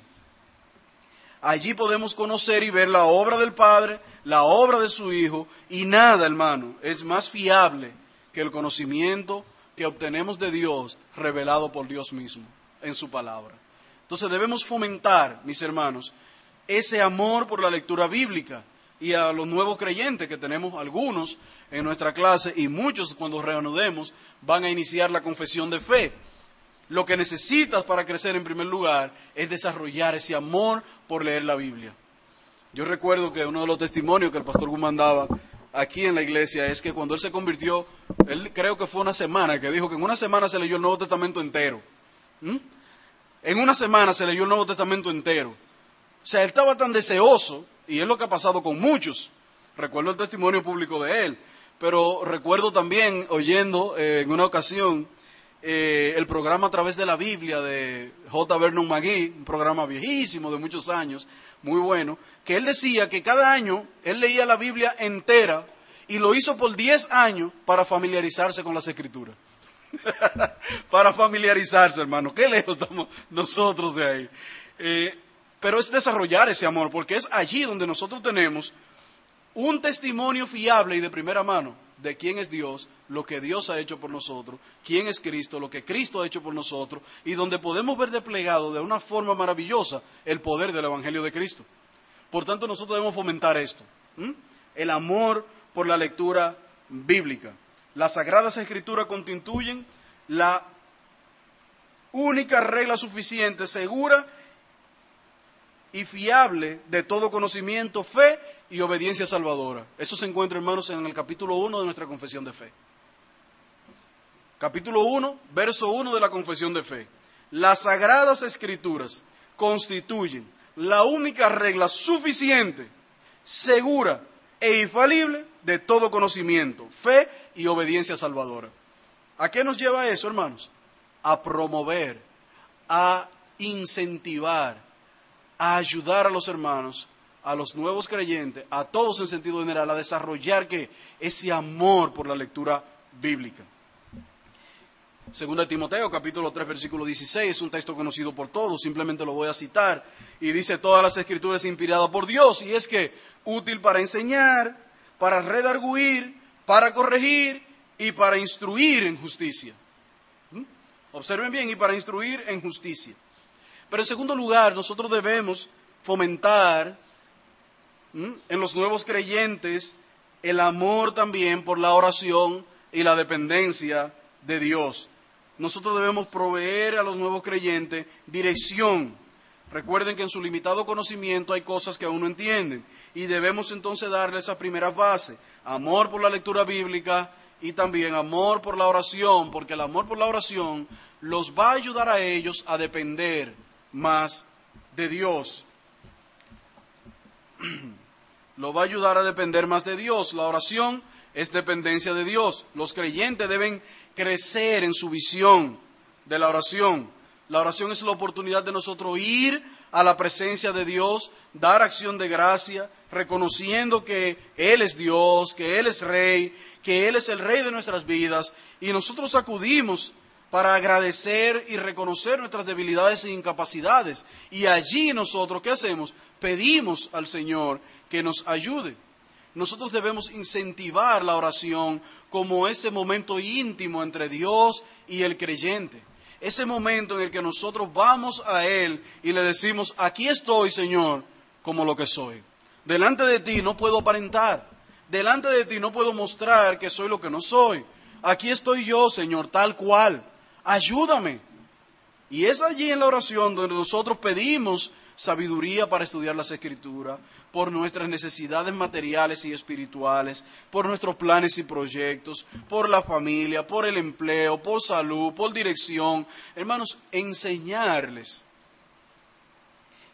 Allí podemos conocer y ver la obra del Padre, la obra de su Hijo, y nada, hermano, es más fiable que el conocimiento que obtenemos de Dios revelado por Dios mismo en su palabra. Entonces debemos fomentar, mis hermanos, ese amor por la lectura bíblica. Y a los nuevos creyentes, que tenemos algunos en nuestra clase y muchos cuando reanudemos van a iniciar la confesión de fe. Lo que necesitas para crecer en primer lugar es desarrollar ese amor por leer la Biblia. Yo recuerdo que uno de los testimonios que el pastor Guzmán daba aquí en la iglesia es que cuando él se convirtió, él creo que fue una semana, que dijo que en una semana se leyó el Nuevo Testamento entero. ¿Mm? En una semana se leyó el Nuevo Testamento entero. O sea, él estaba tan deseoso, y es lo que ha pasado con muchos. Recuerdo el testimonio público de él, pero recuerdo también oyendo eh, en una ocasión eh, el programa A Través de la Biblia de J. Vernon McGee, un programa viejísimo de muchos años, muy bueno, que él decía que cada año él leía la Biblia entera y lo hizo por diez años para familiarizarse con las Escrituras. Para familiarizarse, hermano. Qué lejos estamos nosotros de ahí. Eh, pero es desarrollar ese amor, porque es allí donde nosotros tenemos un testimonio fiable y de primera mano de quién es Dios, lo que Dios ha hecho por nosotros, quién es Cristo, lo que Cristo ha hecho por nosotros, y donde podemos ver desplegado de una forma maravillosa el poder del Evangelio de Cristo. Por tanto, nosotros debemos fomentar esto, ¿Mm? el amor por la lectura bíblica. Las Sagradas Escrituras constituyen la única regla suficiente, segura y fiable de todo conocimiento, fe y obediencia salvadora. Eso se encuentra, hermanos, en el capítulo uno de nuestra confesión de fe. Capítulo uno, verso uno de la confesión de fe. Las Sagradas Escrituras constituyen la única regla suficiente, segura e infalible de todo conocimiento, fe y obediencia salvadora. ¿A qué nos lleva eso, hermanos? A promover, a incentivar, a ayudar a los hermanos, a los nuevos creyentes, a todos en sentido general, a desarrollar ¿qué? Ese amor por la lectura bíblica. Segunda de Timoteo, capítulo tres, versículo dieciséis, es un texto conocido por todos, simplemente lo voy a citar, y dice: todas las Escrituras inspiradas por Dios, y es que útil para enseñar, para redarguir, para corregir y para instruir en justicia. ¿Mm? Observen bien, y para instruir en justicia. Pero en segundo lugar, nosotros debemos fomentar ¿Mm? en los nuevos creyentes el amor también por la oración y la dependencia de Dios. Nosotros debemos proveer a los nuevos creyentes dirección. Recuerden que en su limitado conocimiento hay cosas que aún no entienden, y debemos entonces darle esa primera base: amor por la lectura bíblica y también amor por la oración, porque el amor por la oración los va a ayudar a ellos a depender más de Dios. Lo va a ayudar a depender más de Dios. La oración es dependencia de Dios. Los creyentes deben crecer en su visión de la oración. La oración es la oportunidad de nosotros ir a la presencia de Dios, dar acción de gracia, reconociendo que Él es Dios, que Él es Rey, que Él es el Rey de nuestras vidas, y nosotros acudimos para agradecer y reconocer nuestras debilidades e incapacidades. Y allí nosotros, ¿qué hacemos? Pedimos al Señor que nos ayude. Nosotros debemos incentivar la oración como ese momento íntimo entre Dios y el creyente. Ese momento en el que nosotros vamos a Él y le decimos: aquí estoy, Señor, como lo que soy. Delante de ti no puedo aparentar. Delante de ti no puedo mostrar que soy lo que no soy. Aquí estoy yo, Señor, tal cual. Ayúdame. Y es allí en la oración donde nosotros pedimos sabiduría para estudiar las Escrituras, por nuestras necesidades materiales y espirituales, por nuestros planes y proyectos, por la familia, por el empleo, por salud, por dirección. Hermanos, enseñarles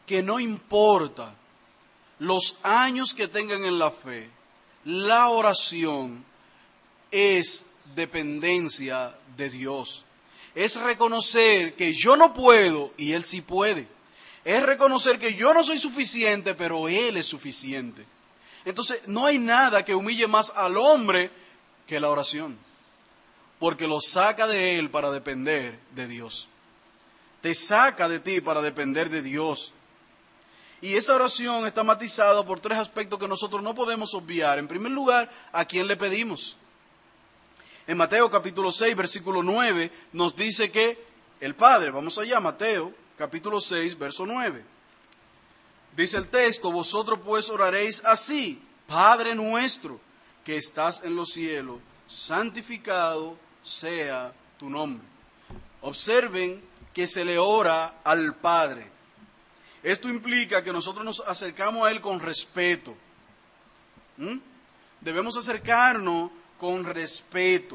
que no importa los años que tengan en la fe, la oración es dependencia de Dios. Es reconocer que yo no puedo y Él sí puede. Es reconocer que yo no soy suficiente, pero Él es suficiente. Entonces, no hay nada que humille más al hombre que la oración, porque lo saca de él para depender de Dios. Te saca de ti para depender de Dios. Y esa oración está matizada por tres aspectos que nosotros no podemos obviar. En primer lugar, ¿a quién le pedimos? En Mateo capítulo seis, versículo nueve, nos dice que el Padre, vamos allá, Mateo capítulo seis, verso nueve. Dice el texto, vosotros pues oraréis así: Padre nuestro que estás en los cielos, santificado sea tu nombre. Observen que se le ora al Padre. Esto implica que nosotros nos acercamos a Él con respeto. ¿Mm? Debemos acercarnos con respeto,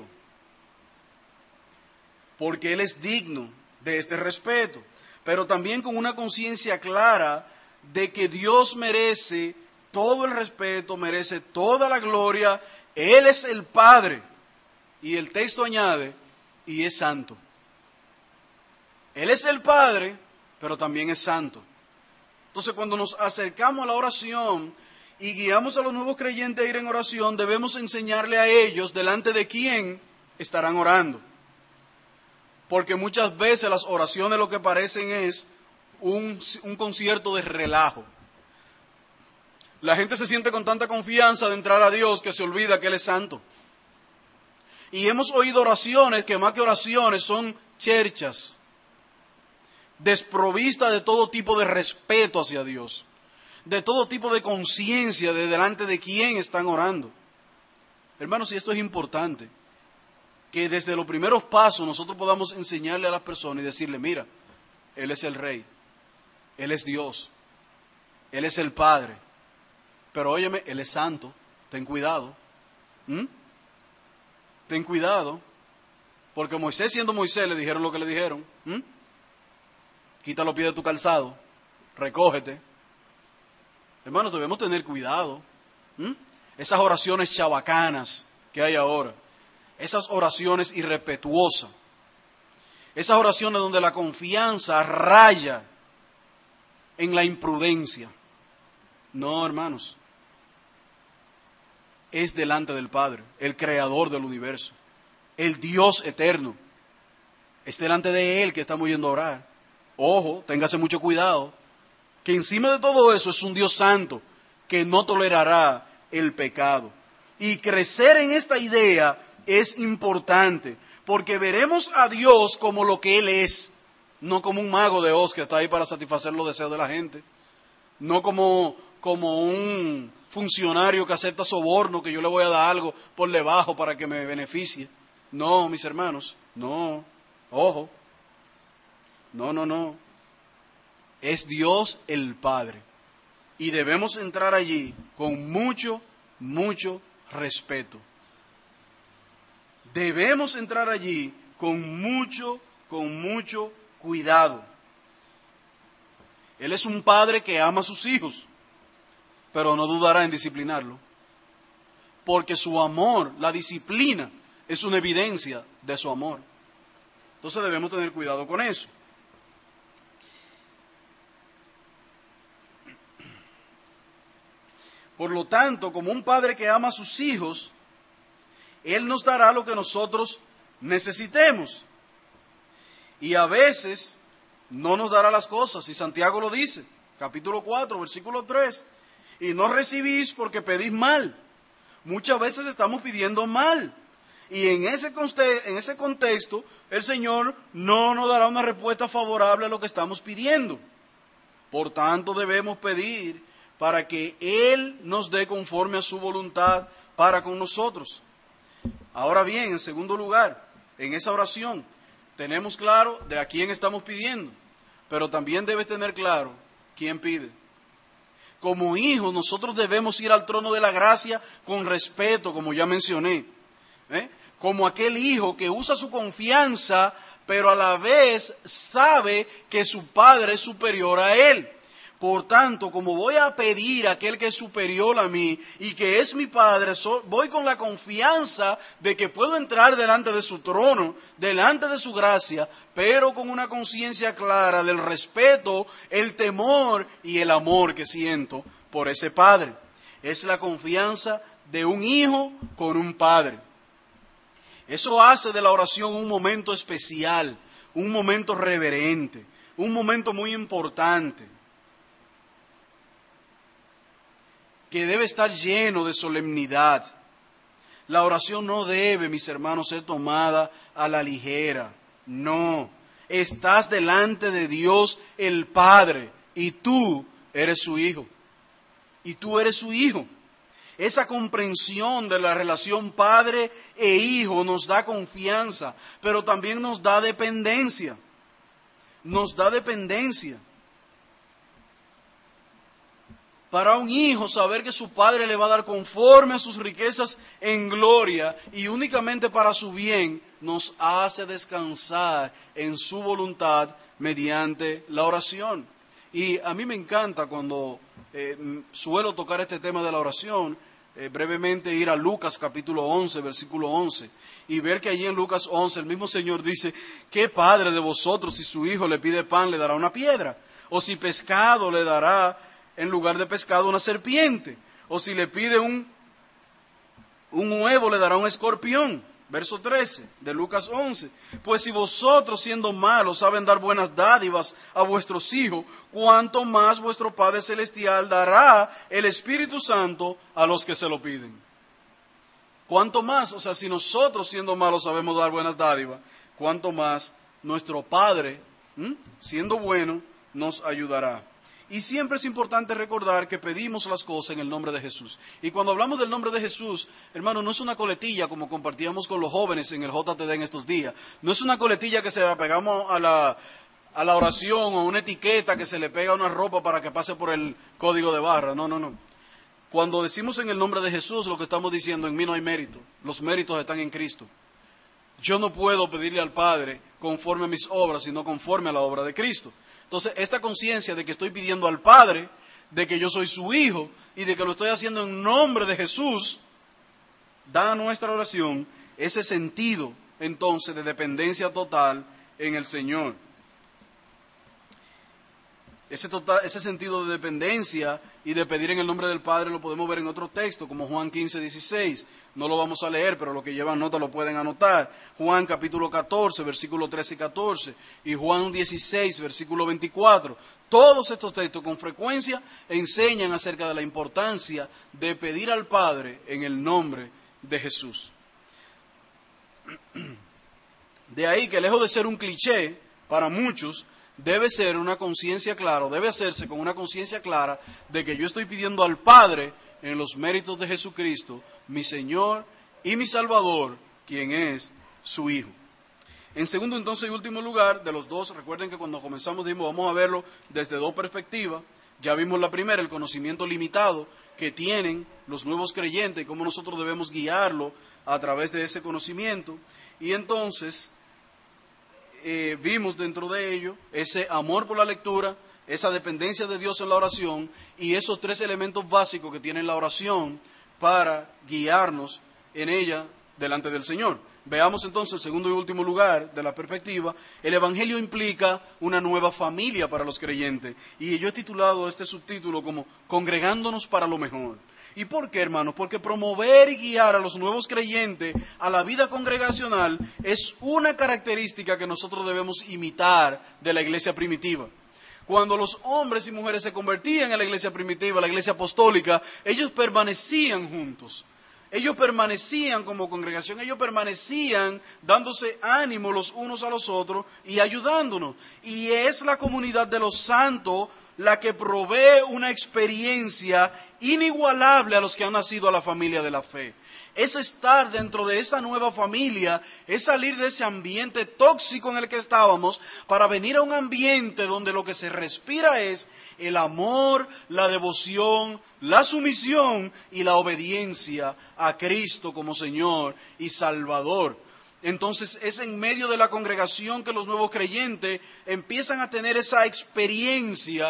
porque Él es digno de este respeto, pero también con una conciencia clara de que Dios merece todo el respeto, merece toda la gloria. Él es el Padre. Y el texto añade, y es santo. Él es el Padre, pero también es santo. Entonces, cuando nos acercamos a la oración y guiamos a los nuevos creyentes a ir en oración, debemos enseñarle a ellos delante de quién estarán orando. Porque muchas veces las oraciones lo que parecen es Un, un concierto de relajo. La gente se siente con tanta confianza de entrar a Dios que se olvida que Él es santo. Y hemos oído oraciones que más que oraciones son cherchas, desprovistas de todo tipo de respeto hacia Dios, de todo tipo de conciencia de delante de quién están orando. Hermanos, y esto es importante, que desde los primeros pasos nosotros podamos enseñarle a las personas y decirle, mira, Él es el Rey. Él es Dios, Él es el Padre, pero óyeme, Él es santo, ten cuidado, ¿Mm? ten cuidado, porque Moisés siendo Moisés le dijeron lo que le dijeron, ¿Mm? quita los pies de tu calzado, recógete. Hermanos, debemos tener cuidado, ¿Mm? esas oraciones chabacanas que hay ahora, esas oraciones irrespetuosas, esas oraciones donde la confianza raya en la imprudencia. No, hermanos. Es delante del Padre, el creador del universo, el Dios eterno. Es delante de Él que estamos yendo a orar. Ojo, téngase mucho cuidado, que encima de todo eso es un Dios santo que no tolerará el pecado. Y crecer en esta idea es importante, porque veremos a Dios como lo que Él es. No como un mago de Oz que está ahí para satisfacer los deseos de la gente. No como, como un funcionario que acepta soborno, que yo le voy a dar algo por debajo para que me beneficie. No, mis hermanos, no. Ojo. No, no, no. Es Dios el Padre. Y debemos entrar allí con mucho, mucho respeto. Debemos entrar allí con mucho, con mucho cuidado. Él es un padre que ama a sus hijos, pero no dudará en disciplinarlo, porque su amor, la disciplina, es una evidencia de su amor. Entonces debemos tener cuidado con eso. Por lo tanto, como un padre que ama a sus hijos, Él nos dará lo que nosotros necesitemos. Y a veces no nos dará las cosas, y Santiago lo dice, capítulo cuatro, versículo tres. Y no recibís porque pedís mal. Muchas veces estamos pidiendo mal. Y en ese, en ese contexto, el Señor no nos dará una respuesta favorable a lo que estamos pidiendo. Por tanto, debemos pedir para que Él nos dé conforme a su voluntad para con nosotros. Ahora bien, en segundo lugar, en esa oración, tenemos claro de a quién estamos pidiendo, pero también debes tener claro quién pide. Como hijos, nosotros debemos ir al trono de la gracia con respeto, como ya mencioné. ¿Eh? Como aquel hijo que usa su confianza, pero a la vez sabe que su padre es superior a él. Por tanto, como voy a pedir a aquel que es superior a mí y que es mi Padre, so, voy con la confianza de que puedo entrar delante de su trono, delante de su gracia, pero con una conciencia clara del respeto, el temor y el amor que siento por ese Padre. Es la confianza de un hijo con un padre. Eso hace de la oración un momento especial, un momento reverente, un momento muy importante, que debe estar lleno de solemnidad. La oración no debe, mis hermanos, ser tomada a la ligera. No, estás delante de Dios el Padre y tú eres su hijo. Y tú eres su hijo. Esa comprensión de la relación padre e hijo nos da confianza, pero también nos da dependencia. Nos da dependencia. Para un hijo, saber que su padre le va a dar conforme a sus riquezas en gloria y únicamente para su bien, nos hace descansar en su voluntad mediante la oración. Y a mí me encanta cuando eh, suelo tocar este tema de la oración, eh, brevemente ir a Lucas capítulo once, versículo once, y ver que allí en Lucas once el mismo Señor dice: ¿qué padre de vosotros, si su hijo le pide pan, le dará una piedra? O si pescado, le dará en lugar de pescado una serpiente, o si le pide un, un huevo, le dará un escorpión. Verso trece de Lucas once. Pues si vosotros, siendo malos, saben dar buenas dádivas a vuestros hijos, cuánto más vuestro Padre Celestial dará el Espíritu Santo a los que se lo piden. Cuánto más, o sea, si nosotros, siendo malos, sabemos dar buenas dádivas, cuánto más nuestro Padre, ¿m? siendo bueno, nos ayudará. Y siempre es importante recordar que pedimos las cosas en el nombre de Jesús. Y cuando hablamos del nombre de Jesús, hermano, no es una coletilla como compartíamos con los jóvenes en el J T D en estos días. No es una coletilla que se la pegamos a la, a la oración o una etiqueta que se le pega a una ropa para que pase por el código de barra. No, no, no. Cuando decimos en el nombre de Jesús, lo que estamos diciendo: en mí no hay mérito. Los méritos están en Cristo. Yo no puedo pedirle al Padre conforme a mis obras, sino conforme a la obra de Cristo. Entonces, esta conciencia de que estoy pidiendo al Padre, de que yo soy su hijo y de que lo estoy haciendo en nombre de Jesús, da a nuestra oración ese sentido, entonces, de dependencia total en el Señor. Ese, total, ese sentido de dependencia y de pedir en el nombre del Padre lo podemos ver en otro texto, como Juan quince, dieciséis. No lo vamos a leer, pero los que llevan nota lo pueden anotar. Juan capítulo catorce, versículos trece y catorce. Y Juan dieciséis, versículo veinticuatro. Todos estos textos con frecuencia enseñan acerca de la importancia de pedir al Padre en el nombre de Jesús. De ahí que, lejos de ser un cliché para muchos, debe ser una conciencia clara, debe hacerse con una conciencia clara de que yo estoy pidiendo al Padre en los méritos de Jesucristo, mi Señor y mi Salvador, quien es su Hijo. En segundo, entonces, y último lugar, de los dos, recuerden que cuando comenzamos dijimos, vamos a verlo desde dos perspectivas. Ya vimos la primera, el conocimiento limitado que tienen los nuevos creyentes y cómo nosotros debemos guiarlo a través de ese conocimiento. Y entonces, eh, vimos dentro de ello ese amor por la lectura, esa dependencia de Dios en la oración y esos tres elementos básicos que tiene la oración para guiarnos en ella delante del Señor. Veamos entonces el segundo y último lugar de la perspectiva. El Evangelio implica una nueva familia para los creyentes. Y yo he titulado este subtítulo como Congregándonos para lo mejor. ¿Y por qué, hermanos? Porque promover y guiar a los nuevos creyentes a la vida congregacional es una característica que nosotros debemos imitar de la iglesia primitiva. Cuando los hombres y mujeres se convertían en la iglesia primitiva, la iglesia apostólica, ellos permanecían juntos. Ellos permanecían como congregación, ellos permanecían dándose ánimo los unos a los otros y ayudándonos. Y es la comunidad de los santos la que provee una experiencia inigualable a los que han nacido a la familia de la fe. Es estar dentro de esa nueva familia, es salir de ese ambiente tóxico en el que estábamos para venir a un ambiente donde lo que se respira es el amor, la devoción, la sumisión y la obediencia a Cristo como Señor y Salvador. Entonces es en medio de la congregación que los nuevos creyentes empiezan a tener esa experiencia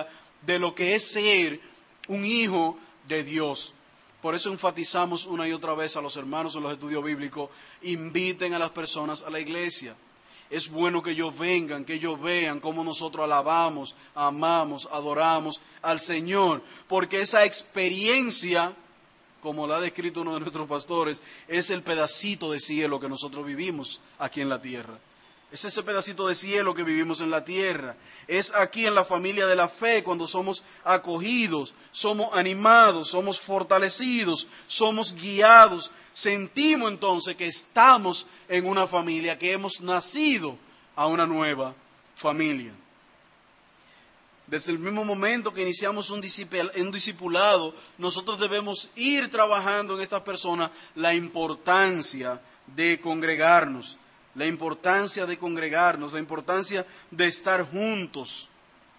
de lo que es ser un hijo de Dios. Por eso enfatizamos una y otra vez a los hermanos en los estudios bíblicos, inviten a las personas a la iglesia. Es bueno que ellos vengan, que ellos vean cómo nosotros alabamos, amamos, adoramos al Señor, porque esa experiencia, como la ha descrito uno de nuestros pastores, es el pedacito de cielo que nosotros vivimos aquí en la tierra. Es ese pedacito de cielo que vivimos en la tierra. Es aquí en la familia de la fe cuando somos acogidos, somos animados, somos fortalecidos, somos guiados. Sentimos entonces que estamos en una familia, que hemos nacido a una nueva familia. Desde el mismo momento que iniciamos un discipulado, nosotros debemos ir trabajando en estas personas la importancia de congregarnos. La importancia de congregarnos, la importancia de estar juntos.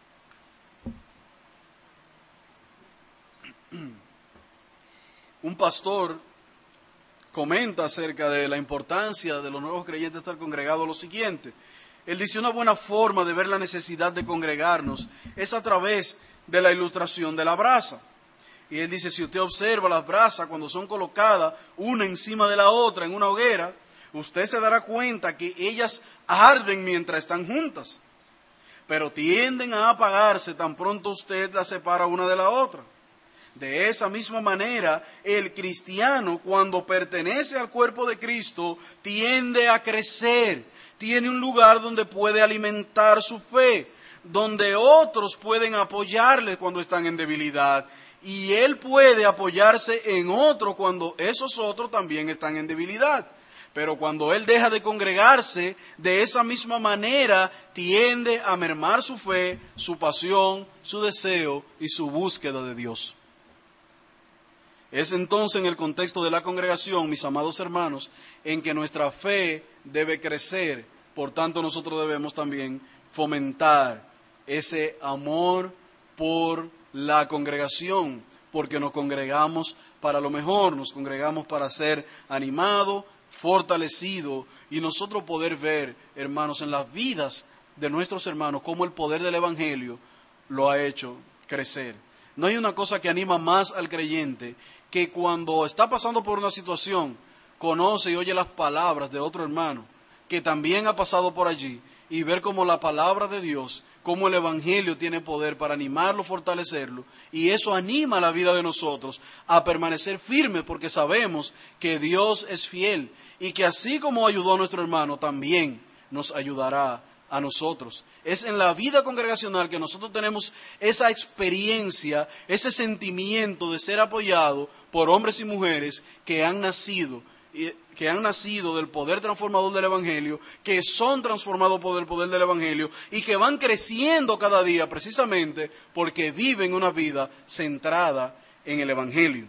Un pastor comenta acerca de la importancia de los nuevos creyentes estar congregados lo siguiente. Él dice, una buena forma de ver la necesidad de congregarnos es a través de la ilustración de la brasa. Y él dice, si usted observa las brasas cuando son colocadas una encima de la otra en una hoguera, usted se dará cuenta que ellas arden mientras están juntas, pero tienden a apagarse tan pronto usted las separa una de la otra. De esa misma manera, el cristiano, cuando pertenece al cuerpo de Cristo, tiende a crecer, tiene un lugar donde puede alimentar su fe, donde otros pueden apoyarle cuando están en debilidad, y él puede apoyarse en otro cuando esos otros también están en debilidad. Pero cuando él deja de congregarse, de esa misma manera tiende a mermar su fe, su pasión, su deseo y su búsqueda de Dios. Es entonces en el contexto de la congregación, mis amados hermanos, en que nuestra fe debe crecer. Por tanto, nosotros debemos también fomentar ese amor por la congregación, porque nos congregamos para lo mejor, nos congregamos para ser animados, fortalecido y nosotros poder ver, hermanos, en las vidas de nuestros hermanos cómo el poder del Evangelio lo ha hecho crecer. No hay una cosa que anima más al creyente que cuando está pasando por una situación, conoce y oye las palabras de otro hermano que también ha pasado por allí y ver cómo la palabra de Dios, cómo el Evangelio tiene poder para animarlo, fortalecerlo, y eso anima la vida de nosotros a permanecer firmes porque sabemos que Dios es fiel y que así como ayudó a nuestro hermano, también nos ayudará a nosotros. Es en la vida congregacional que nosotros tenemos esa experiencia, ese sentimiento de ser apoyado por hombres y mujeres que han nacido que han nacido del poder transformador del Evangelio, que son transformados por el poder del Evangelio y que van creciendo cada día precisamente porque viven una vida centrada en el Evangelio.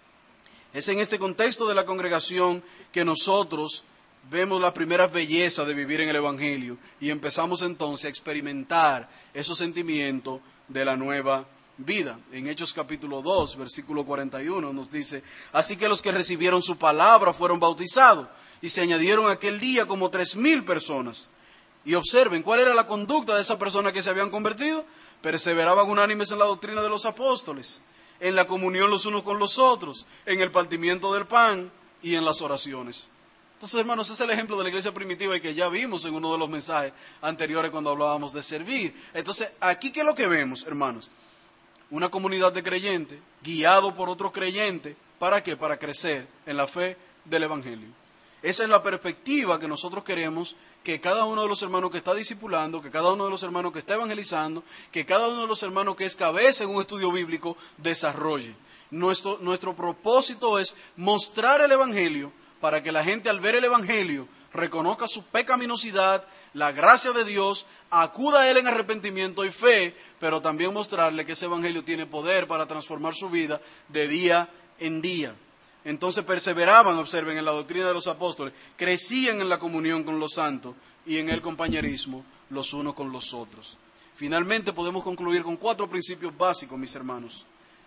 Es en este contexto de la congregación que nosotros vemos las primeras bellezas de vivir en el Evangelio y empezamos entonces a experimentar esos sentimientos de la nueva vida. En Hechos capítulo dos, versículo cuarenta y uno nos dice, así que los que recibieron su palabra fueron bautizados y se añadieron aquel día como tres mil personas. Y observen, ¿cuál era la conducta de esas personas que se habían convertido? Perseveraban unánimes en la doctrina de los apóstoles, en la comunión los unos con los otros, en el partimiento del pan y en las oraciones. Entonces, hermanos, ese es el ejemplo de la iglesia primitiva y que ya vimos en uno de los mensajes anteriores cuando hablábamos de servir. Entonces, aquí, ¿qué es lo que vemos, hermanos? Una comunidad de creyentes, guiado por otros creyentes, ¿para qué? Para crecer en la fe del Evangelio. Esa es la perspectiva que nosotros queremos que cada uno de los hermanos que está discipulando, que cada uno de los hermanos que está evangelizando, que cada uno de los hermanos que es cabeza en un estudio bíblico desarrolle. Nuestro, nuestro propósito es mostrar el Evangelio para que la gente al ver el Evangelio reconozca su pecaminosidad, la gracia de Dios, acuda a Él en arrepentimiento y fe, pero también mostrarle que ese Evangelio tiene poder para transformar su vida de día en día. Entonces perseveraban, observen, en la doctrina de los apóstoles, crecían en la comunión con los santos y en el compañerismo los unos con los otros. Finalmente podemos concluir con cuatro principios básicos, mis hermanos.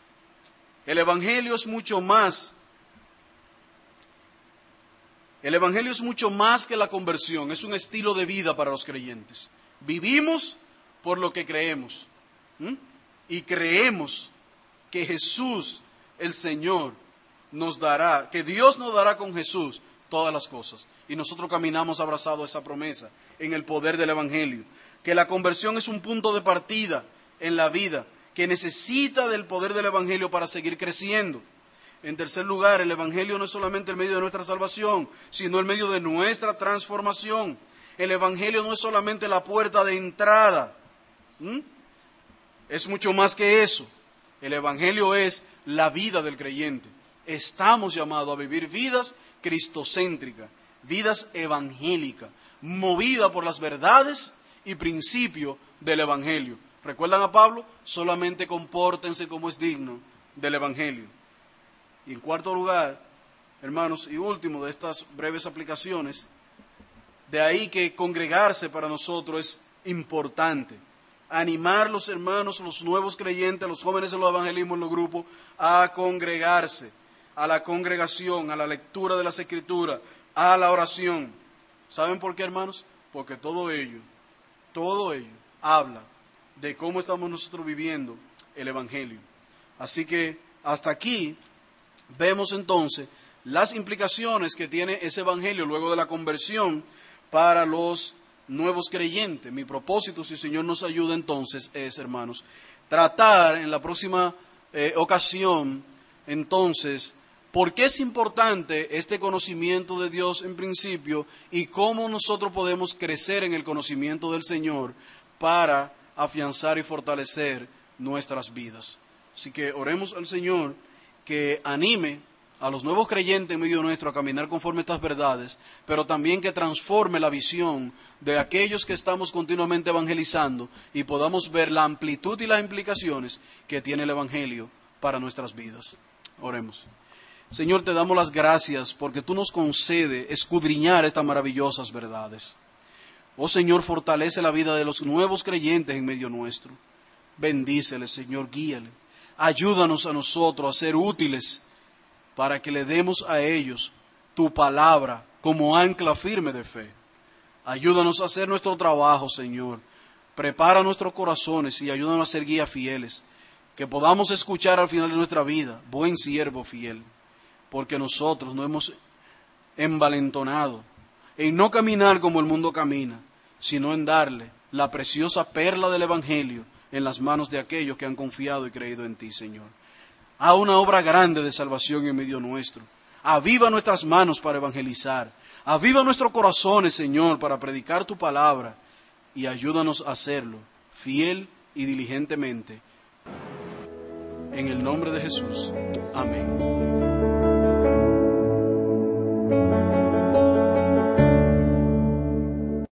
El Evangelio es mucho más El Evangelio es mucho más que la conversión, es un estilo de vida para los creyentes. Vivimos por lo que creemos. ¿Mm? y creemos que Jesús, el Señor, nos dará, que Dios nos dará con Jesús todas las cosas. Y nosotros caminamos abrazados a esa promesa en el poder del Evangelio. Que la conversión es un punto de partida en la vida, que necesita del poder del Evangelio para seguir creciendo. En tercer lugar, el Evangelio no es solamente el medio de nuestra salvación, sino el medio de nuestra transformación. El Evangelio no es solamente la puerta de entrada. ¿Mm? Es mucho más que eso. El Evangelio es la vida del creyente. Estamos llamados a vivir vidas cristocéntricas, vidas evangélicas, movidas por las verdades y principios del Evangelio. ¿Recuerdan a Pablo? Solamente compórtense como es digno del Evangelio. Y en cuarto lugar, hermanos, y último de estas breves aplicaciones, de ahí que congregarse para nosotros es importante. Animar los hermanos, los nuevos creyentes, los jóvenes en los evangelismos, en los grupos, a congregarse, a la congregación, a la lectura de las Escrituras, a la oración. ¿Saben por qué, hermanos? Porque todo ello, todo ello habla de cómo estamos nosotros viviendo el Evangelio. Así que hasta aquí vemos entonces las implicaciones que tiene ese Evangelio luego de la conversión para los nuevos creyentes. Mi propósito, si el Señor nos ayuda entonces, es, hermanos, tratar en la próxima eh, ocasión, entonces, por qué es importante este conocimiento de Dios en principio y cómo nosotros podemos crecer en el conocimiento del Señor para afianzar y fortalecer nuestras vidas. Así que oremos al Señor que anime a los nuevos creyentes en medio nuestro a caminar conforme a estas verdades, pero también que transforme la visión de aquellos que estamos continuamente evangelizando y podamos ver la amplitud y las implicaciones que tiene el Evangelio para nuestras vidas. Oremos. Señor, te damos las gracias porque tú nos concedes escudriñar estas maravillosas verdades. Oh Señor, fortalece la vida de los nuevos creyentes en medio nuestro. Bendíceles, Señor, guíale. Ayúdanos a nosotros a ser útiles para que le demos a ellos tu palabra como ancla firme de fe. Ayúdanos a hacer nuestro trabajo, Señor. Prepara nuestros corazones y ayúdanos a ser guías fieles. Que podamos escuchar al final de nuestra vida, buen siervo fiel. Porque nosotros nos hemos envalentonado en no caminar como el mundo camina, sino en darle la preciosa perla del Evangelio en las manos de aquellos que han confiado y creído en ti, Señor. Haz una obra grande de salvación en medio nuestro. Aviva nuestras manos para evangelizar. Aviva nuestros corazones, Señor, para predicar tu palabra. Y ayúdanos a hacerlo fiel y diligentemente. En el nombre de Jesús. Amén.